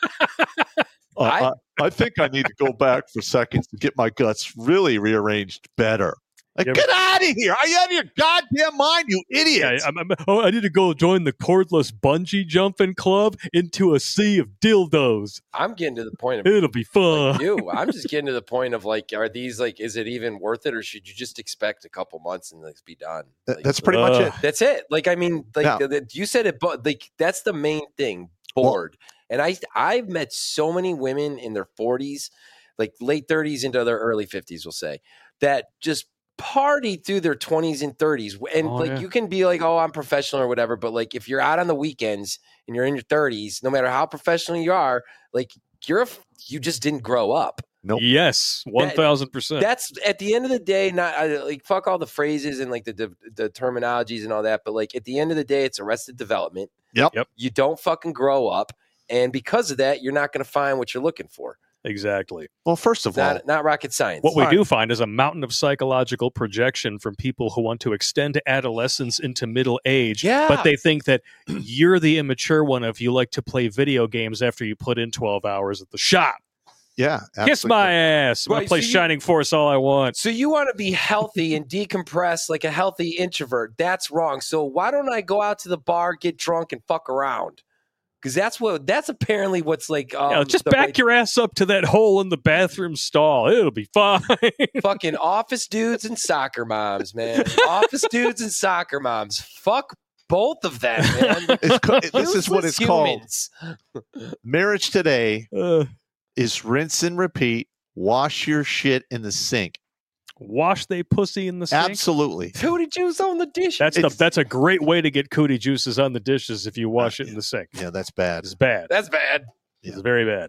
uh, I, I think I need to go back for seconds to get my guts really rearranged better. Like, Yep. get out of here! Are you out of your goddamn mind, you Yeah, idiot? I'm, I'm, oh, I need to go join the cordless bungee jumping club into a sea of dildos. I'm getting to the point of It'll be fun. like you. I'm just getting to the point of like, are these like, is it even worth it, or should you just expect a couple months and like be done? Th- Like, That's pretty much Ugh. it. That's it. Like, I mean, like Yeah. the, the, you said it, but like that's the main thing. Bored. And I, I've met so many women in their forties, like late thirties into their early fifties, we'll say, that just party through their twenties and thirties. And Oh, like yeah. you can be like, oh, I'm professional or whatever, but like if you're out on the weekends and you're in your thirties, no matter how professional you are, like you're a, you just didn't grow up. Nope. Yes, one thousand percent. That's at the end of the day, not I, like fuck all the phrases and like the, the the terminologies and all that, but like at the end of the day, it's arrested development. Yep. Yep. You don't fucking grow up, and because of that, you're not going to find what you're looking for. Exactly. Well, first of all, Not not rocket science. What we Fine. do find is a mountain of psychological projection from people who want to extend adolescence into middle age, Yeah. but they think that you're the immature one if you like to play video games after you put in twelve hours at the shop. yeah, Kiss my absolutely. ass. I'm going Right, to play so you- Shining Force all I want. So you want to be healthy and decompress like a healthy introvert. That's wrong. So why don't I go out to the bar, get drunk, and fuck around? Because that's what that's apparently what's like. Um, Yeah, just the back way- your ass up to that hole in the bathroom stall. It'll be fine. fucking office dudes and soccer moms, man. Office dudes and soccer moms. Fuck both of them, man. It's co- this is what Useless it's called. humans. Marriage today Uh, is rinse and repeat. Wash your shit in the sink. wash they pussy in the sink. Absolutely. Cootie juice on the dish. That's the, It's- that's a great way to get cootie juices on the dishes if you wash it in the sink. Yeah, that's bad. It's bad. That's bad. It's very bad.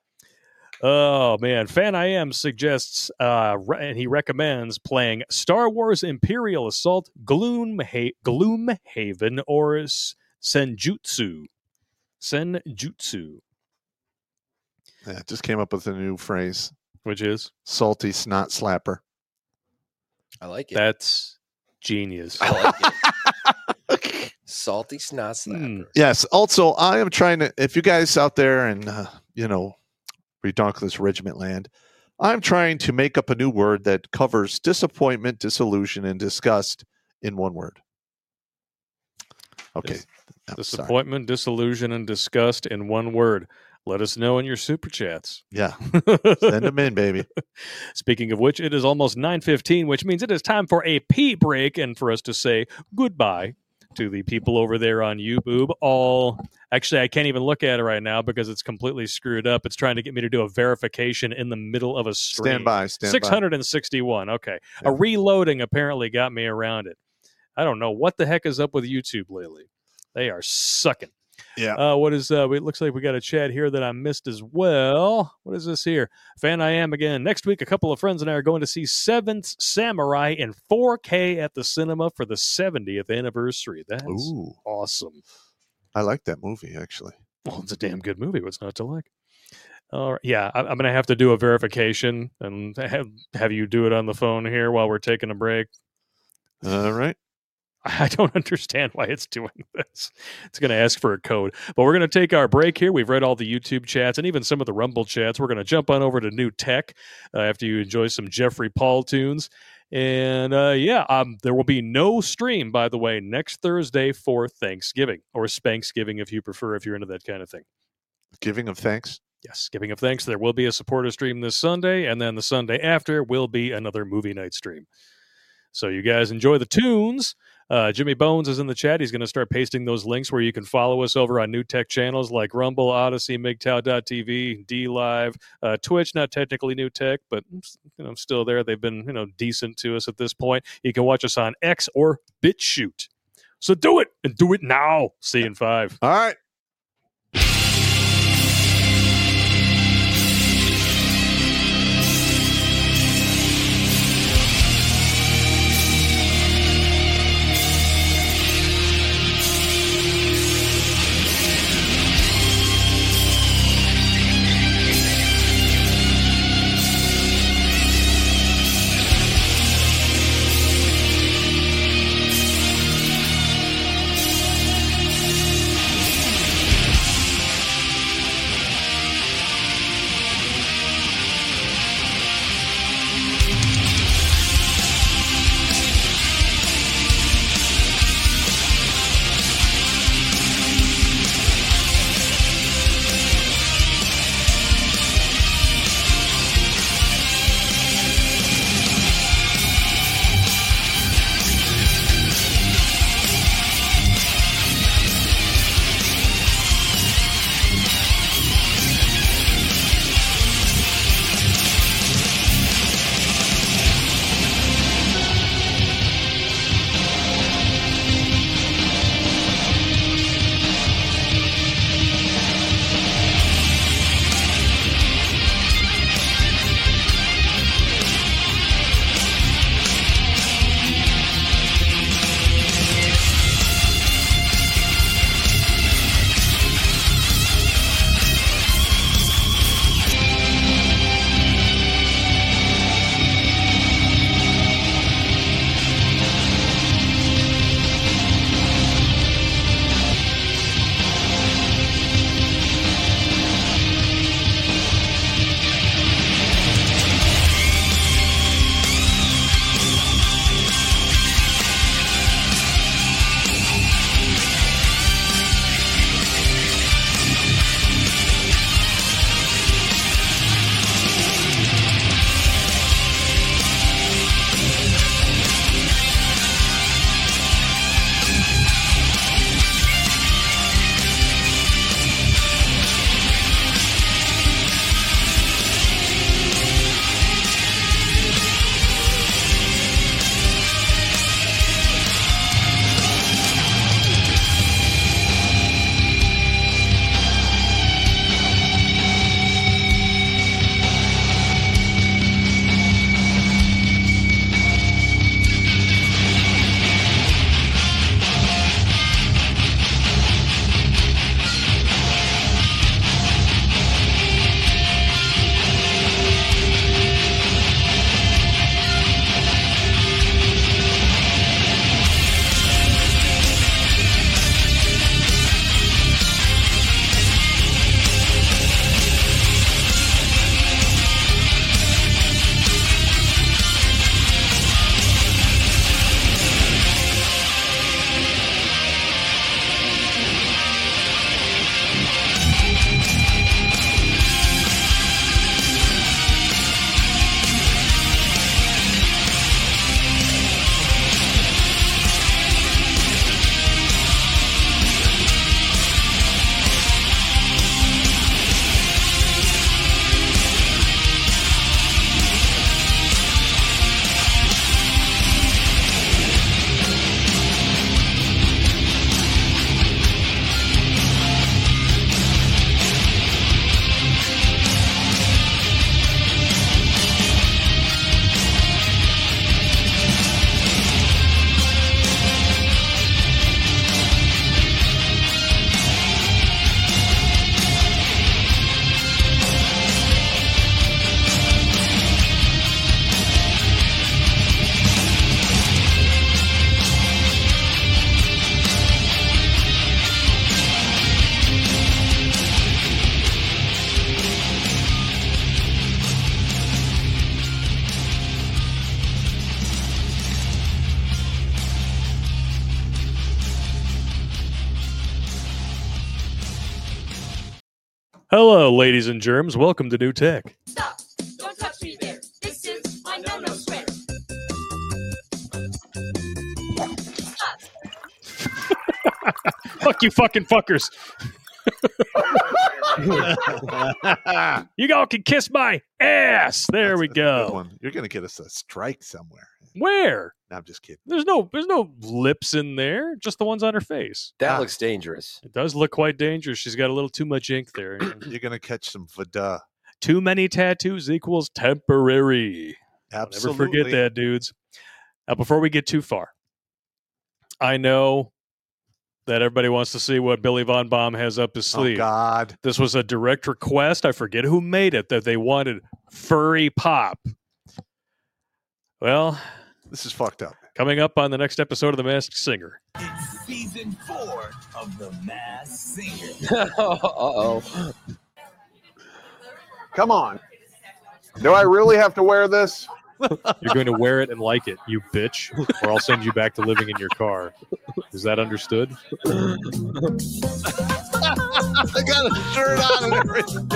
Oh man, Fan I Am suggests uh, re- and he recommends playing Star Wars Imperial Assault, Gloomha- Gloomhaven, or S- Senjutsu. Senjutsu, Yeah, just came up with a new phrase. which is Salty snot slapper. I like it. that's genius. I like it. Salty snot slapper. Hmm. Yes. Also, I am trying to, if you guys out there and, uh, you know, Redonkulous Regiment land, I'm trying to make up a new word that covers disappointment, disillusion, and disgust in one word. Okay. Dis- I'm sorry. Disappointment, disillusion, and disgust in one word. Let us know in your super chats. Yeah. Send them in, baby. Speaking of which, it is almost nine fifteen, which means it is time for a pee break and for us to say goodbye to the people over there on YouTube. All actually, I can't even look at it right now because it's completely screwed up. It's trying to get me to do a verification in the middle of a stream. Stand by. Stand six hundred sixty-one. Okay. Yeah. A reloading apparently got me around it. I don't know what the heck is up with YouTube lately. They are sucking. Yeah. Uh, what is, uh, it looks like we got a chat here that I missed as well. What is this here? Fan I Am again. Next week, a couple of friends and I are going to see Seventh Samurai in four K at the cinema for the seventieth anniversary. That's Ooh. awesome. I like that movie, actually. Well, it's a damn good movie. What's not to like? All right. Yeah, I, I'm going to have to do a verification and have, have you do it on the phone here while we're taking a break. All right. I don't understand why it's doing this. It's going to ask for a code. But we're going to take our break here. We've read all the YouTube chats and even some of the Rumble chats. We're going to jump on over to New Tech uh, after you enjoy some Jeffrey Paul tunes. And uh, yeah, um, there will be no stream, by the way, next Thursday for Thanksgiving, or Spanksgiving if you prefer, if you're into that kind of thing. Giving of thanks. Yes, giving of thanks. There will be a supporter stream this Sunday, and then the Sunday after will be another movie night stream. So you guys enjoy the tunes. Uh, Jimmy Bones is in the chat. He's going to start pasting those links where you can follow us over on new tech channels like Rumble, Odyssey, M G T O W dot T V, D Live, uh, Twitch. Not technically new tech, but you know, still there. They've been you know decent to us at this point. You can watch us on X or BitChute. So do it and do it now. See you in five. All right. Hello, ladies and germs. Welcome to New Tech. Stop! Don't touch me there. This is my no-no square. Fuck you fucking fuckers. You all can kiss my ass. There That's- we that's a good go. one. You're gonna get us a strike somewhere. Where? No, I'm just kidding. There's no there's no lips in there, just the ones on her face. That Ah. looks dangerous. It does look quite dangerous. She's got a little too much ink there. you know. You're gonna catch some vada. Too many tattoos equals temporary. Absolutely. Never forget that, dudes. Now, before we get too far, I know that everybody wants to see what Billy Von Baum has up his Oh sleeve. God. This was a direct request. I forget who made it, that they wanted furry pop. Well, This is fucked up. coming up on the next episode of The Masked Singer. It's season four of The Masked Singer. Uh-oh. Come on. Do I really have to wear this? You're going to wear it and like it, you bitch, or I'll send you back to living in your car. Is that understood? I got a shirt on and everything.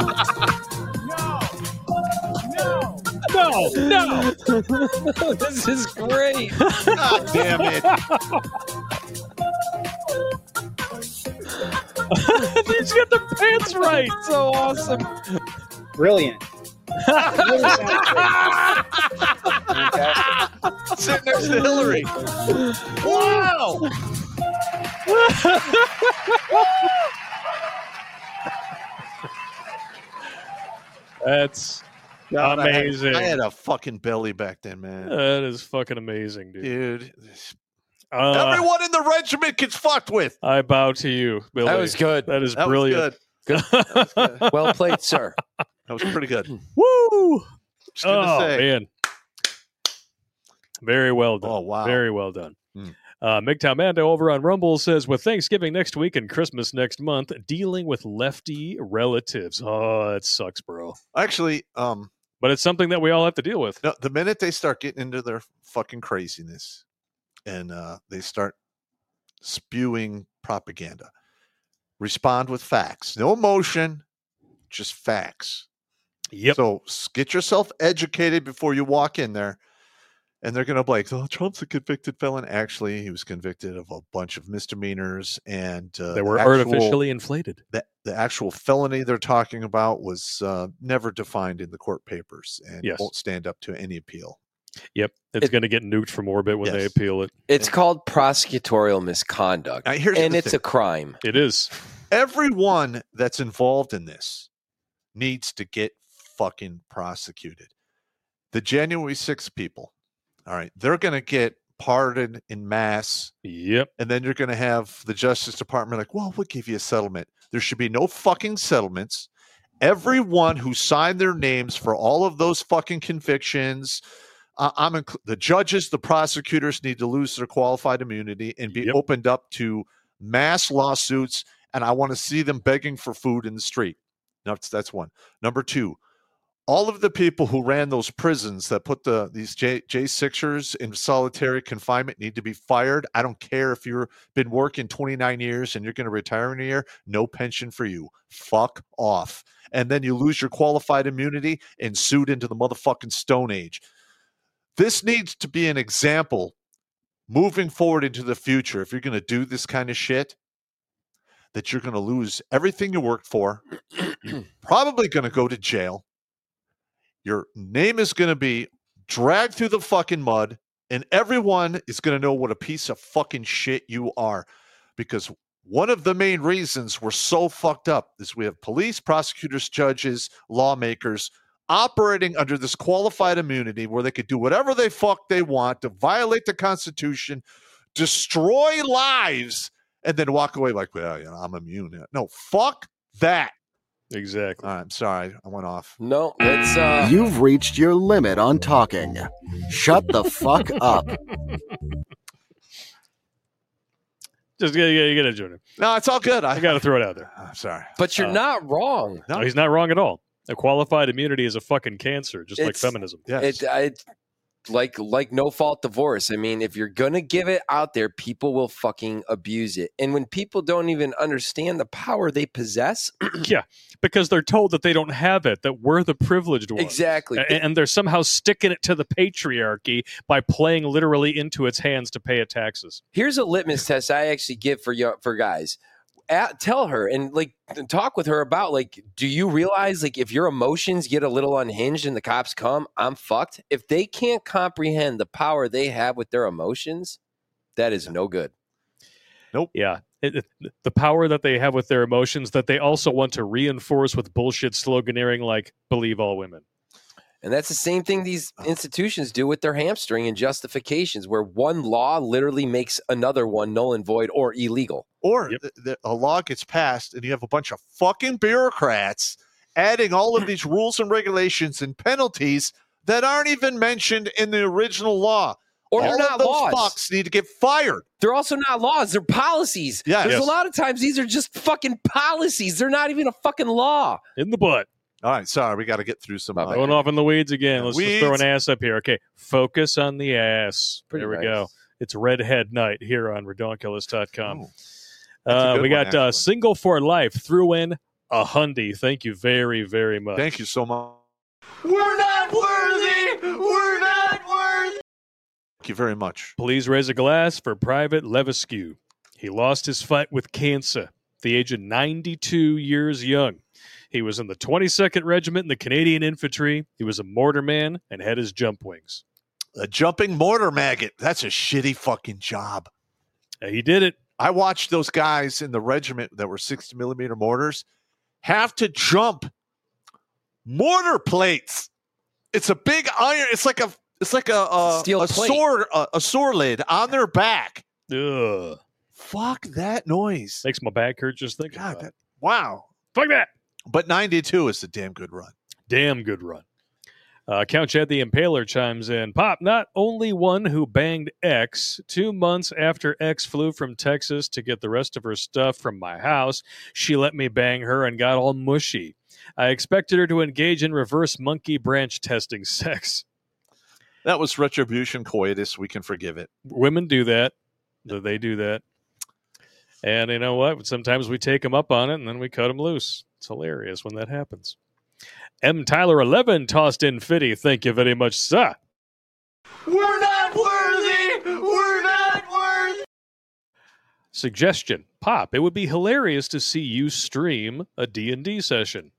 No, no. This is great. God damn it. He's got the pants right. So awesome. Brilliant. Sitting next to Hillary. Wow. That's God, I had- amazing. I had, a fucking belly back then, man. That is fucking amazing, dude. Dude. Uh, Everyone in the regiment gets fucked with. I bow to you, Billy. That was good. That is That brilliant. was good. Well played, sir. That was pretty good. Woo! Just gonna Oh say. man, very well done. Oh, wow. Very well done. Hmm. Uh, MGTOW Mando over on Rumble says, with Thanksgiving next week and Christmas next month, dealing with lefty relatives. Oh, that sucks, bro. Actually, um, But it's something that we all have to deal with. no, the minute they start getting into their fucking craziness and uh, they start spewing propaganda, respond with facts. No emotion, just facts. Yep. So s- get yourself educated before you walk in there. And they're going to be like, oh, Trump's a convicted felon. Actually, he was convicted of a bunch of misdemeanors. And uh, they were the actual- artificially inflated. The, the actual felony they're talking about was uh, never defined in the court papers and Yes. won't stand up to any appeal. Yep. It's It- going to get nuked from orbit when they Yes. appeal it. It's called prosecutorial misconduct. Now, here's and the it's thing. a crime. It is. Everyone that's involved in this needs to get fucking prosecuted. The January sixth people, all right, they're going to get pardoned in mass. Yep. And then you're going to have the Justice Department like, well, we'll give you a settlement. There should be no fucking settlements. Everyone who signed their names for all of those fucking convictions, uh, I'm inc- the judges, the prosecutors need to lose their qualified immunity and be Yep. opened up to mass lawsuits. And I want to see them begging for food in the street. That's, that's one. Number two, all of the people who ran those prisons that put the these J, J6ers in solitary confinement need to be fired. I don't care if you've been working twenty-nine years and you're going to retire in a year. No pension for you. Fuck off. And then you lose your qualified immunity and sued into the motherfucking Stone Age. This needs to be an example moving forward into the future. If you're going to do this kind of shit, that you're going to lose everything you worked for. You're probably going to go to jail. Your name is going to be dragged through the fucking mud, and everyone is going to know what a piece of fucking shit you are. Because one of the main reasons we're so fucked up is we have police, prosecutors, judges, lawmakers operating under this qualified immunity where they could do whatever they fuck they want to violate the Constitution, destroy lives, and then walk away like, well, you know, I'm immune. No, fuck that. Exactly. All right, I'm sorry. I went off. No, it's uh You've reached your limit on talking. Shut the fuck up. Just you gotta, you gotta join him. No, it's all good. I, I got to throw it out there. I'm sorry. but you're uh, not wrong. No. No, he's not wrong at all. A qualified immunity is a fucking cancer, just like It's- feminism. Yes. It, I, like like no fault divorce. I mean, if you're gonna give it out there, people will fucking abuse it. And when people don't even understand the power they possess, yeah, because they're told that they don't have it, that we're the privileged ones. Exactly. A- And they're somehow sticking it to the patriarchy by playing literally into its hands to pay it taxes. here's a litmus test I actually give for young, for guys. At, tell her and like talk with her about like, do you realize like if your emotions get a little unhinged and the cops come, I'm fucked. If they can't comprehend the power they have with their emotions, that is no good. Yeah. It, it- the power that they have with their emotions that they also want to reinforce with bullshit sloganeering like believe all women. And that's the same thing these institutions do with their hamstring and justifications, where one law literally makes another one null and void or illegal. Or Yep. th- th- a law gets passed and you have a bunch of fucking bureaucrats adding all of these rules and regulations and penalties that aren't even mentioned in the original law. Or all they're not of those laws. fucks need to get fired. They're also not laws. They're policies. Yes. There's Yes. a lot of times these are just fucking policies. They're not even a fucking law. In the butt. All right, sorry, we got to get through some. My Uh, bad. Going off in the weeds again. Let's just throw Weeds. an ass up here. Okay. Focus on the ass. Pretty there we nice. go. It's Redhead Night here on redonkulous dot com. Ooh. That's a Uh, good we one, got uh, actually. Single for Life threw in a hundy. Thank you very, very much. Thank you so much. We're not worthy. We're not worthy. Thank you very much. Please raise a glass for Private Levesque. He lost his fight with cancer at the age of ninety-two years young. He was in the twenty-second Regiment in the Canadian Infantry. He was a mortarman and had his jump wings. A jumping mortar maggot. That's a shitty fucking job. Uh, He did it. I watched those guys in the regiment that were sixty millimeter mortars have to jump mortar plates. It's a big iron. It's like a it's like a a, Steel a plate. sword a, a sword lid on their back. Ugh. Fuck that noise. Makes my back hurt just thinking God, about it. that, wow. Fuck that. But ninety-two is a damn good run. Damn good run. Uh, Count Chad the Impaler chimes in. Pop, not only one who banged X, two months after X flew from Texas to get the rest of her stuff from my house, she let me bang her and got all mushy. I expected her to engage in reverse monkey branch testing sex. That was retribution coitus. We can forgive it. Women do that. They do that. And you know what? Sometimes we take them up on it and then we cut them loose. It's hilarious when that happens. M. Tyler eleven tossed in Fitty. Thank you very much, sir. We're not worthy. We're not worthy. Suggestion. Pop, it would be hilarious to see you stream a D and D session.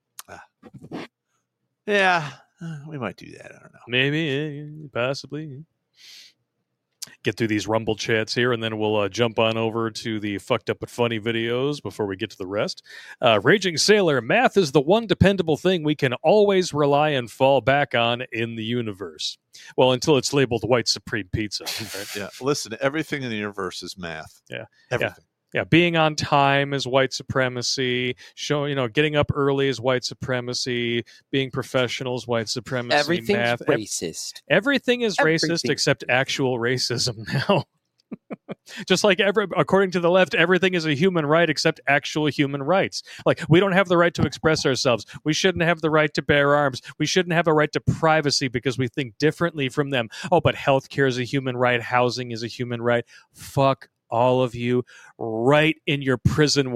Yeah, uh, we might do that. I don't know. Maybe, eh, possibly. Get through these Rumble chats here, and then we'll uh, jump on over to the fucked up but funny videos before we get to the rest. Uh, Raging Sailor, math is the one dependable thing we can always rely and fall back on in the universe. Well, until it's labeled white supreme pizza. Right? Yeah, listen, everything in the universe is math. Yeah. Everything. Yeah, being on time is white supremacy. Show, you know, getting up early is white supremacy. Being professional is white supremacy. Everything's math, ev- racist. everything is racist Everything. except actual racism now. Just like every, according to the left, everything is a human right except actual human rights. Like, we don't have the right to express ourselves. We shouldn't have the right to bear arms. We shouldn't have a right to privacy because we think differently from them. Oh, but healthcare is a human right. Housing is a human right. Fuck all of you right in your prison